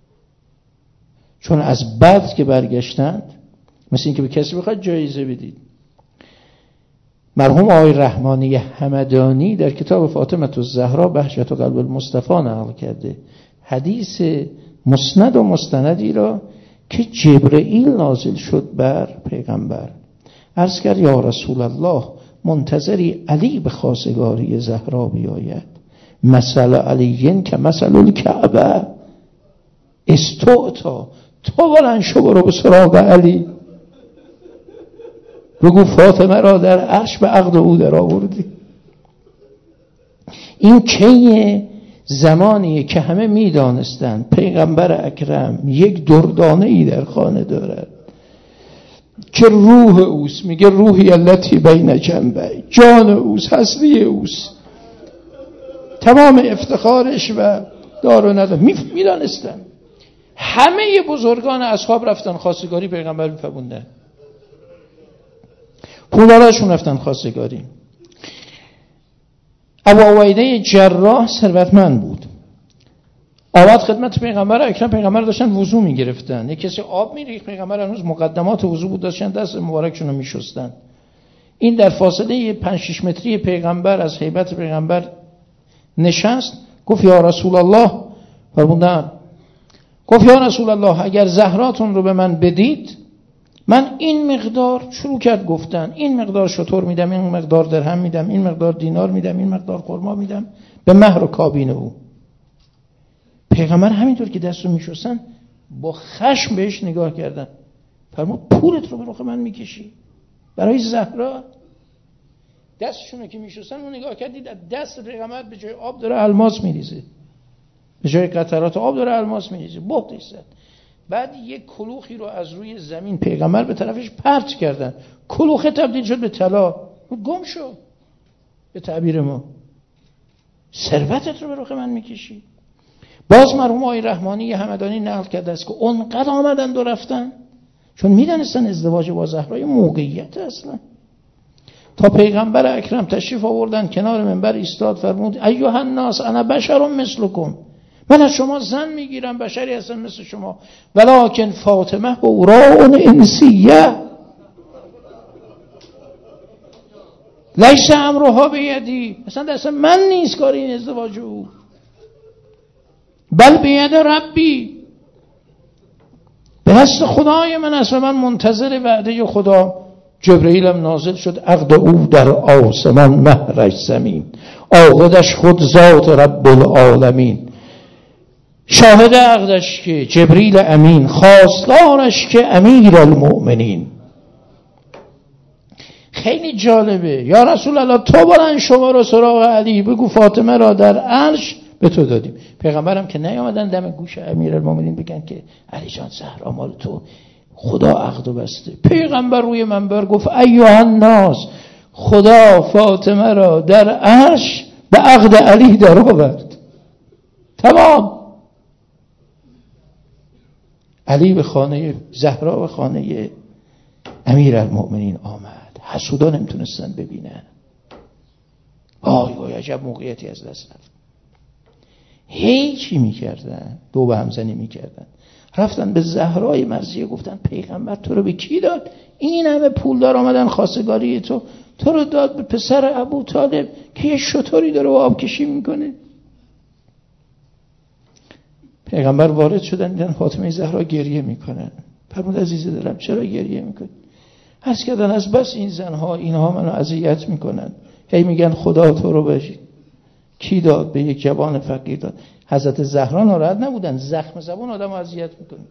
چون از بعد که برگشتند، مثل این که به کسی بخواد جایزه بدید. مرحوم آقای رحمانی همدانی در کتاب فاطمه الزهرا بهجت قلب المصطفی نقل کرده حدیث مسند و مستندی را که جبرئیل نازل شد بر پیغمبر. عرض کرد یا رسول الله، منتظری علی به خواستگاری زهرا بیاید. مثل علیین که مثل الکعبه استعطا، تو بلند شو برو به سراغ علی، بگو فاطمه را در عرش به عقد او در آوردی. این کیه؟ زمانیه که همه میدانستند پیغمبر اکرم یک دردانه ای در خانه دارد که روح اوست، میگه روحی التی بین جنبه، جان اوست، هستی اوست، تمام افتخارش و دار و ندار. میدانستن. همه بزرگان اصحاب رفتن خواستگاری پیغمبر میفهموندن، پولاراشون رفتن خواستگاری. ابو عبیده جراح ثروتمند بود، آمد خدمت پیغمبر اکرم. پیغمبر داشتن وضو میگرفتن، یک کسی آب میریخت، پیغمبر هنوز مقدمات وضو بود، داشتن دست مبارکشون رو میشستن. این در فاصله 5-6 متری پیغمبر از هیبت پیغمبر نشست، گفت یا رسول الله، فرمودن گفت یا رسول الله اگر زهراتون رو به من بدید، من این مقدار، شروع کرد گفتن، این مقدار شتر میدم، این مقدار درهم میدم، این مقدار دینار میدم، این مقدار خرما میدم به مهر و کابین او. پیغمبر همینطور که دستو میشستن با خشم بهش نگاه کردن، فرمود پولت رو به رخ من میکشی برای زهرا؟ دستشون رو که میشستن اون نگاه کردید دست پیغمبر به جای آب داره الماس میریزه، به جای قطرات آب داره الماس میریزه. بهتش زد. بعد یک کلوخی رو از روی زمین پیغمبر به طرفش پرت کردن، کلوخه تبدیل شد به طلا، گم شد. به تعبیر ما ثروتت رو به رخ من میکشی. باز مرحوم آقای رحمانی همدانی نقل کرده است که اونقدر آمدن و رفتن چون میدونستن ازدواج با زهرا موقعیت اصلا. تا پیغمبر اکرم تشریف آوردن کنار منبر ایستاد، فرمود ایها الناس انا بشر مثلکم، من از شما زن میگیرم، بشری هستم مثل شما، ولکن فاطمه حوراء انسیه لیس امرها بیدی، مثلا دست من نیست کار این ازدواج او، بل بید ربی، به دست خدای من است و من منتظر وعده خدا جبرئیل هم نازل شد، عقد او در آسمان مهرش زمین، عاقدش خود ذات رب العالمین. شاهد عقدش که جبریل امین، خواستارش که امیر المؤمنین. خیلی جالبه. یا رسول الله تو برن شما رو سراغ علی، بگو فاطمه را در عرش به تو دادیم. پیغمبرم که نیامدن دم گوش امیر المؤمنین بگن که علی جان زهرا مال تو، خدا عقد بسته. پیغمبر روی منبر گفت ایها الناس، خدا فاطمه را در عرش به عقد علی در آورد. تمام. علی به خانه زهرا، به خانه امیر المؤمنین آمد. حسودا نمیتونستن ببینن. وای عجب موقعیتی از دست رفت. هیچی میکردن، دو به همزنی میکردن. رفتن به زهرای مرضیه گفتن پیغمبر تو رو به کی داد؟ این همه پولدار آمدن خواستگاری تو رو داد به پسر ابو طالب که یه شطوری داره و آب کشی میکنه. پیغمبر وارد شدن، دیدن فاطمه زهرا گریه میکنن. فرمود عزیز دلم چرا گریه میکنی؟ عرض کردن از بس این زنها اینها منو اذیت میکنن، هی میگن خدا تو رو بشید کی داد؟ به یک جوان فقیر داد. حضرت زهرا ناراحت نبودن، زخم زبون آدمو اذیت میکنه.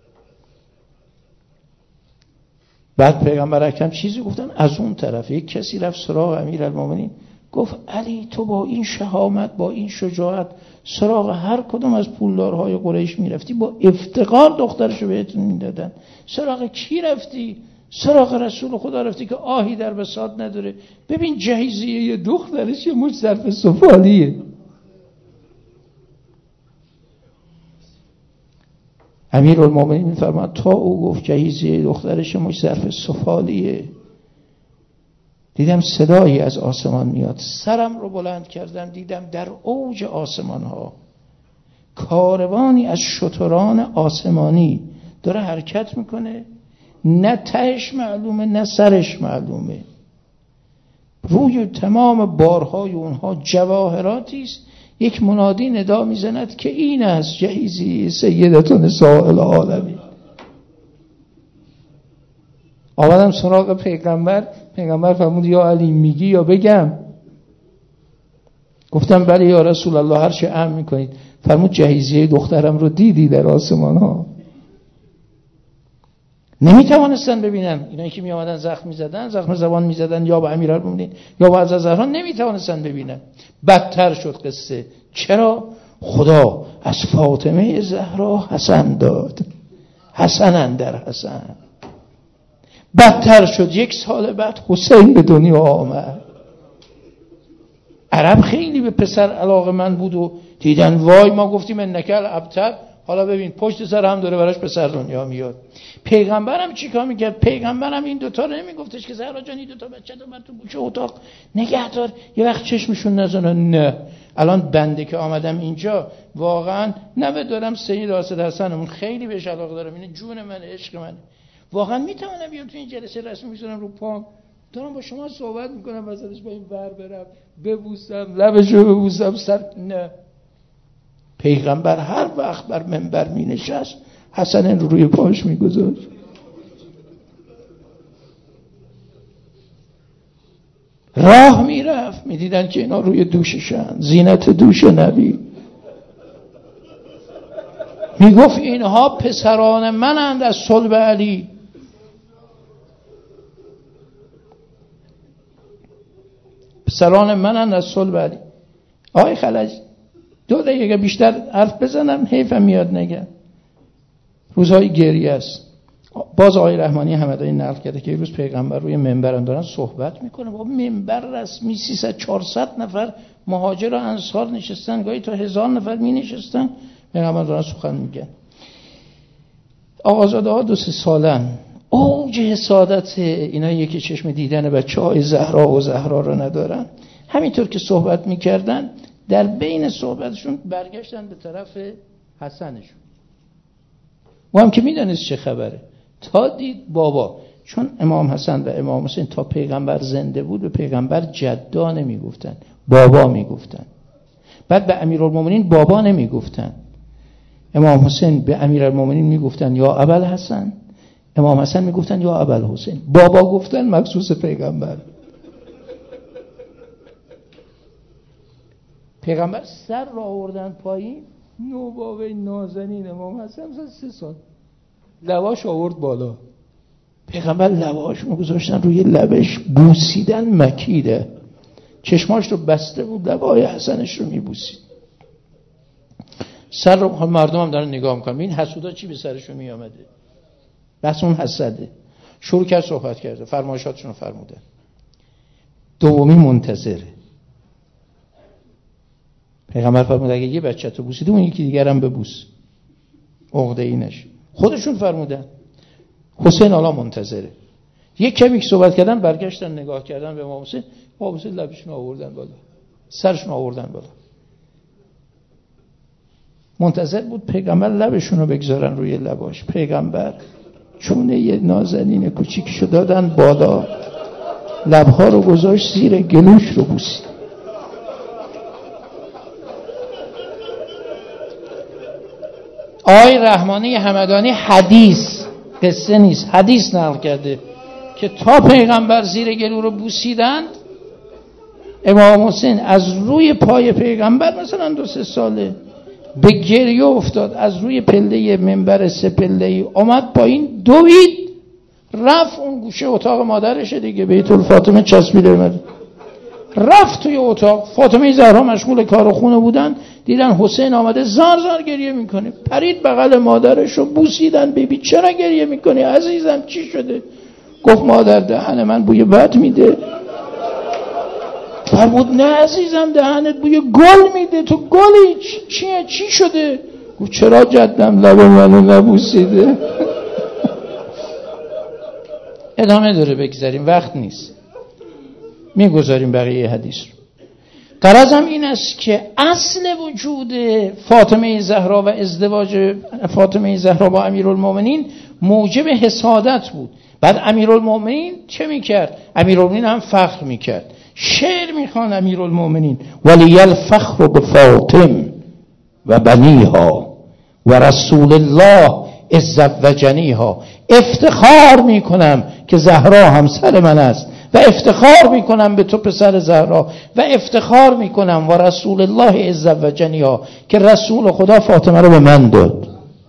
بعد پیغمبر اکرم چیزی گفتن. از اون طرف یک کسی رفت سراغ امیرالمومنین گفت علی تو با این شهامت، با این شجاعت سراغ هر کدوم از پولدارهای قریش میرفتی، با افتقار دخترشو بهتون میدادن. سراغ کی رفتی؟ سراغ رسول خدا رفتی که آهی در بساط نداره. ببین جهیزیه دخترش یه مش ظرف سفالیه. امیرالمومنین میفرماد تا او گفت جهیزیه دخترش مش ظرف سفالیه، دیدم صدایی از آسمان میاد. سرم رو بلند کردم، دیدم در اوج آسمان ها کاروانی از شتران آسمانی داره حرکت میکنه، نه تهش معلومه نه سرش معلومه. روی تمام بارهای اونها جواهراتی است. یک منادی ندا میزند که این است جهیزی سیدتون نساء العالمین. آمدم سراغ پیغمبر فرمود یا علی میگی یا بگم؟ گفتم بله یا رسول الله هر چه امر میکنید. فرمود جهیزیه دخترم رو دیدی در آسمان ها؟ نمیتوانستن ببینن. اینایی که می آمدن زخم میزدن، زخم زبان میزدن یا با امیرالمومنین یا با حضرت زهرا، نمیتوانستن ببینن. بدتر شد قصه. چرا؟ خدا از فاطمه زهرا حسن داد، حسن اندر حسن. بدتر شد. 1 سال بعد حسین به دنیا آمد. عرب خیلی به پسر علاقه من بود و دیدن وای ما گفتیم انکل ابتر، حالا ببین پشت سر هم داره براش پسر دنیا میاد. پیغمبرم چیکار میکرد؟ پیغمبرم این دوتا رو نمیگفتش که زهرا جان این دوتا بچه تو بر تو گوشه اتاق نگه دار یه وقت چشمشون نزنن. نه، الان بنده که آمدم اینجا واقعا نوه دارم سید حاسد حسنمون خیلی بهش علاقه دارم، اینه جون من، عشق من. واقعا میتونم بیام تو این جلسه رسمی میذارم رو پام دارم با شما صحبت میکنم، واسهش با این ور برم ببوسم لبشو ببوسم سر. نه، پیغمبر هر وقت بر منبر می نشست حسن رو روی پاش می گذاشت. راه می رفت می دیدن که اینا روی دوششن، زینت دوش نبی. می گفت اینها پسران منند از صلب علی. پسران منند از صلب علی. آقای خلج 2 دقیقه بیشتر حرف بزنم حیفم میاد نگم. روزهای گریه است. باز آقای رحمانی همدانی نقل کرده که روز پیغمبر روی منبر دارن صحبت میکنه، با منبر رسمی 300-400 نفر مهاجر و انصار نشستن، گاهی تا 1000 نفر می نشستن، پیغمبر دارن سخن میگن. آقازاده ها 2-3 سالن. اوج حسادت اینایی که چشم دیدن بچه های زهرا و زهرا رو ندارن، همینطور که صحبت میکردن در بین صحبتشون برگشتن به طرف حسنشون. و هم که میدونست چه خبره، تا دید بابا، چون امام حسن و امام حسین تا پیغمبر زنده بود به پیغمبر جدا نمیگفتن، بابا میگفتن. بعد به امیرالمومنین بابا نمیگفتن. امام حسین به امیرالمومنین میگفتن یا ابوالحسن، امام حسن میگفتن یا ابوالحسین، بابا گفتن مخصوص پیغمبر. پیغمبر سر را آوردن پایین، نوباوه نازنین امام حسن مثلا 3 سال لواش آورد بالا. پیغمبر لواش میگذاشتن روی لبش، بوسیدن مکیده، چشماش رو بسته بود، لبای حسنش رو میبوسید. سر رو مردم هم دارن نگاه میکنن، این حسودا چی به سرشون میامده، بس اون حسده. شروع کرد صحبت کرده، فرمایشاتشون رو فرموده. دومی منتظره. پیغمبر فرمود اگه یه بچه تو بوسیده اون یکی دیگر هم ببوس، عقده ای نشه. خودشون فرمودن. حسین حالا منتظره. یک کمی صحبت کردن، برگشتن نگاه کردن به امام حسین، امام حسین لبشون آوردن بالا، سرشون آوردن بالا. منتظر بود پیغمبر لبشون رو بگذارن روی لباش. پیغمبر چونه یه نازنین کوچیکشو دادن بالا، لبها رو گذاشت زیر گلوش رو بوسید. آقای رحمانی همدانی حدیث، قصه نیست، حدیث نقل کرده که تا پیغمبر زیر گلو رو بوسیدن، امام حسین از روی پای پیغمبر مثلا 2-3 ساله به گریه افتاد، از روی پله منبر 3 پله‌ای اومد پایین، دوید رفت اون گوشه اتاق مادرشه دیگه، بیت الفاطمه چسبیده اومد، رفت توی اتاق. فاطمه زهرا مشغول کار خونه بودن، دیدن حسین آمده زار زار گریه میکنه، پرید بغل مادرشو بوسیدن. ببین چرا گریه میکنی عزیزم، چی شده؟ گفت مادر دهن من بوی بد میده. فرمود نه عزیزم، دهنت بوی گل میده، تو گلی، چی شده؟ گفت چرا جدم لب منو نبوسیده؟ ادامه داره، بگذاریم وقت نیست، میگذاریم بقیه حدیث رو. غرضم این است که اصل وجود فاطمه زهرا و ازدواج فاطمه زهرا با امیرالمومنین موجب حسادت بود. بعد امیرالمومنین چه میکرد؟ امیرالمومنین هم فخر میکرد، شعر میخوان امیرالمومنین: ولی الفخر بفاطم و بنیها و رسول الله عز و جنیها. افتخار میکنم که زهرا همسر من است و افتخار میکنم به تو پسر زهرا و افتخار میکنم و رسول الله عز و جنیها که رسول خدا فاطمه رو به من داد،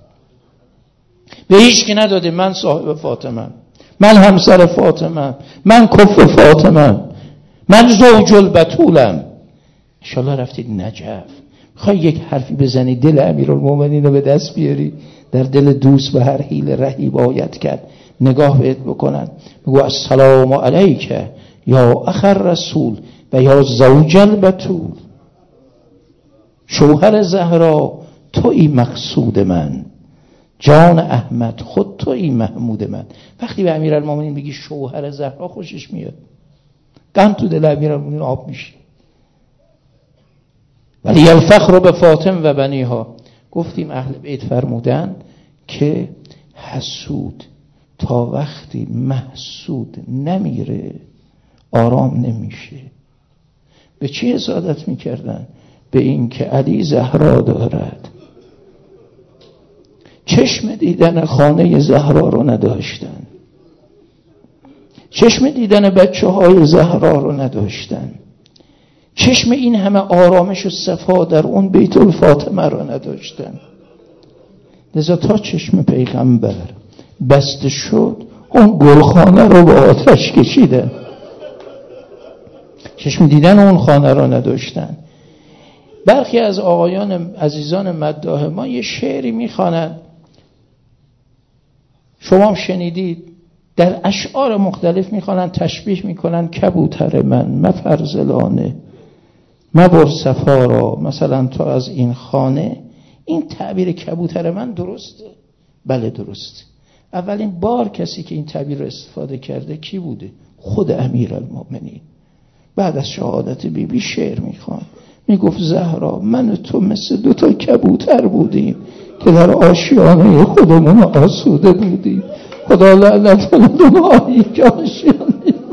به هیچ کی نداده. من صاحب فاطمه، من همسر فاطمه، من کف فاطمه، من زوج البتولم. انشالله رفتید نجف، میخوای یک حرفی بزنی دل امیرالمومنین رو به دست بیاری، در دل دوست به هر حیل رهی باید کرد. نگاه بهت بکنن، بگو السلام علیک یا اخ رسول و یا زوج البتول. شوهر زهرا تویی مقصود من، جان احمد خود تویی محمود من. وقتی به امیرالمومنین میگی شوهر زهرا خوشش میاد، غم تو دل امیرالمومنین آب میشه. ولی الفخر به فاطم و بنیها. گفتیم اهل بیت فرمودن که حسود تا وقتی محسود نمیره آرام نمیشه. به چی حسادت میکردن؟ به این که علی زهرا دارد. چشم دیدن خانه زهرا رو نداشتن، چشم دیدن بچه های زهرا رو نداشتن، چشم این همه آرامش و صفا در اون بیت الفاطمه رو نداشتن. لذا تا چشم پیغمبر بسته شد اون گلخانه رو با آتش کشیدن، چشم دیدن اون خانه رو نداشتن. برخی از آقایان عزیزان مداح ما یه شعری میخوانند، شما هم شنیدید، در اشعار مختلف میخوانند، تشبیه میکنن: کبوتر من مفرزلانه مبر صفا را مثلا تو از این خانه. این تعبیر کبوتر من درسته؟ بله درسته. اولین بار کسی که این تعبیر رو استفاده کرده کی بوده؟ خود امیرالمومنین. بعد از شهادت بیبی شعر میخوان، میگفت زهرا من و تو مثل 2 کبوتر بودیم که در آشیانه خودمون آسوده بودیم. خدا لعنت کنه دونایی که آشیانه.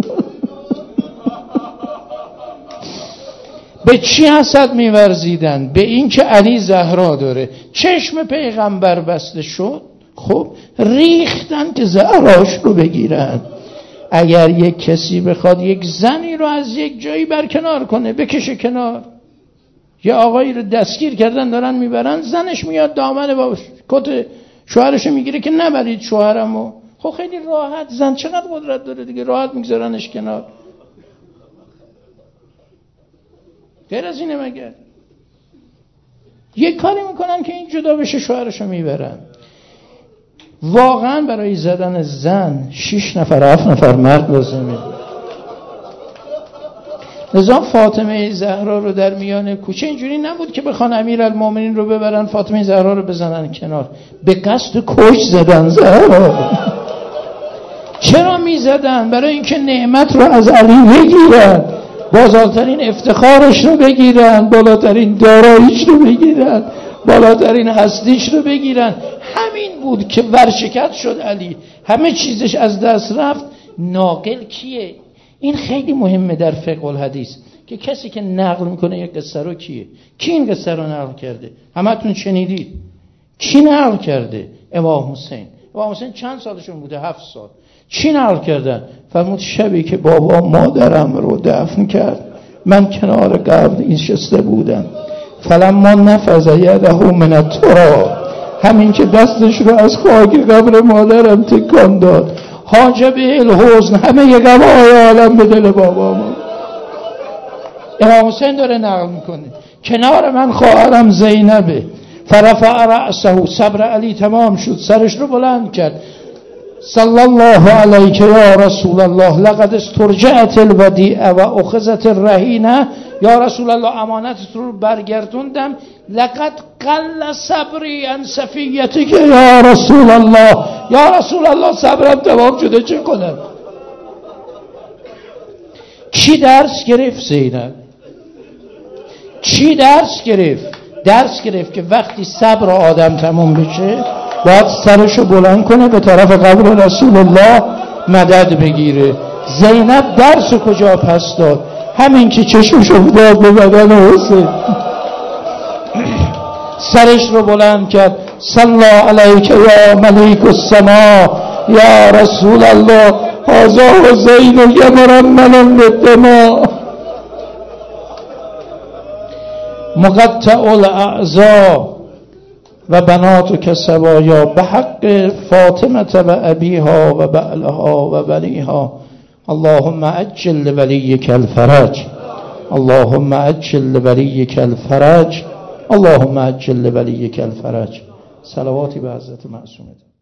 به چی حسد می‌ورزیدن؟ به این که علی زهرا داره. چشم پیغمبر بسته شد، خب ریختن که زهراش رو بگیرن. اگر یک کسی بخواد یک زنی رو از یک جایی برکنار کنه، بکشه کنار، یه آقایی رو دستگیر کردن دارن میبرن، زنش میاد دامن با کت شوهرشو میگیره که نبرید شوهرمو. خب خیلی راحت، زن چقدر قدرت داره دیگه، راحت میگذارنش کنار. غیر از اینه مگر؟ یک کاری میکنن که این جدا بشه، شوهرشو میبرن. واقعا برای زدن زن 6 نفر 7 نفر مرد لازمه. لذا فاطمه زهرا رو در میان کوچه، اینجوری نبود که بخوان امیرالمومنین رو ببرن فاطمه زهرا رو بزنن کنار، به قصد کش زدن زهرا. چرا میزدن؟ برای اینکه نعمت رو از علی بگیرن، بازارترین افتخارش رو بگیرن، بالاترین داراییش رو بگیرن، بالاترین هستیش رو بگیرن. همین بود که ورشکست شد علی، همه چیزش از دست رفت. ناقل کیه؟ این خیلی مهمه در فقه الحدیث که کسی که نقل میکنه یک قصه رو کیه؟ کی این قصه رو نقل کرده؟ همتون شنیدید. کی نقل کرده؟ امام حسین. امام حسین چند سالشون بوده؟ 7 سال. چی نقل کردن؟ فرمود شبی که بابا مادرم رو دفن کرد من کنار قبر نشسته بودم، فلما نفذ یده من التراب، همین که دستش رو از خاک قبر مادرم تکان داد، حاجب الحزن، همه یه غمای عالم به دل بابا ما. امام حسین داره نقل میکنه کنار من خواهرم زینبه، فرفع رأسه، صبر علی تمام شد، سرش رو بلند کرد، صلی الله علیک یا رسول الله لقد استرجعت الودیعه و اخذت الرهینه، یا رسول الله امانت رو برگردوندم، لقد قل صبری عن صفیتک یا رسول الله، یا رسول الله صبرم تمام شده چه کنم؟ چی درس گرفت زینب؟ چی درس گرفت؟ درس گرفت که وقتی صبر آدم تمام بشه باید سرشو بلند کنه به طرف قبر رسول الله مدد بگیره. زینب درس کجا پس داد؟ همین که چشمش افتاد به بدن حسین، سرش رو بلند کرد، صلی علیک یا ملیک السما یا رسول الله هذا حسین یمرمن بالدماء مقطع الاعضاء و بناتک سوایا بحق فاطمه و ابیها و بعلها و بنیها، اللهم عجل لولیک الفرج، اللهم عجل لولیک الفرج، اللهم عجل لولیک الفرج. صلواتی به حضرت معصومه.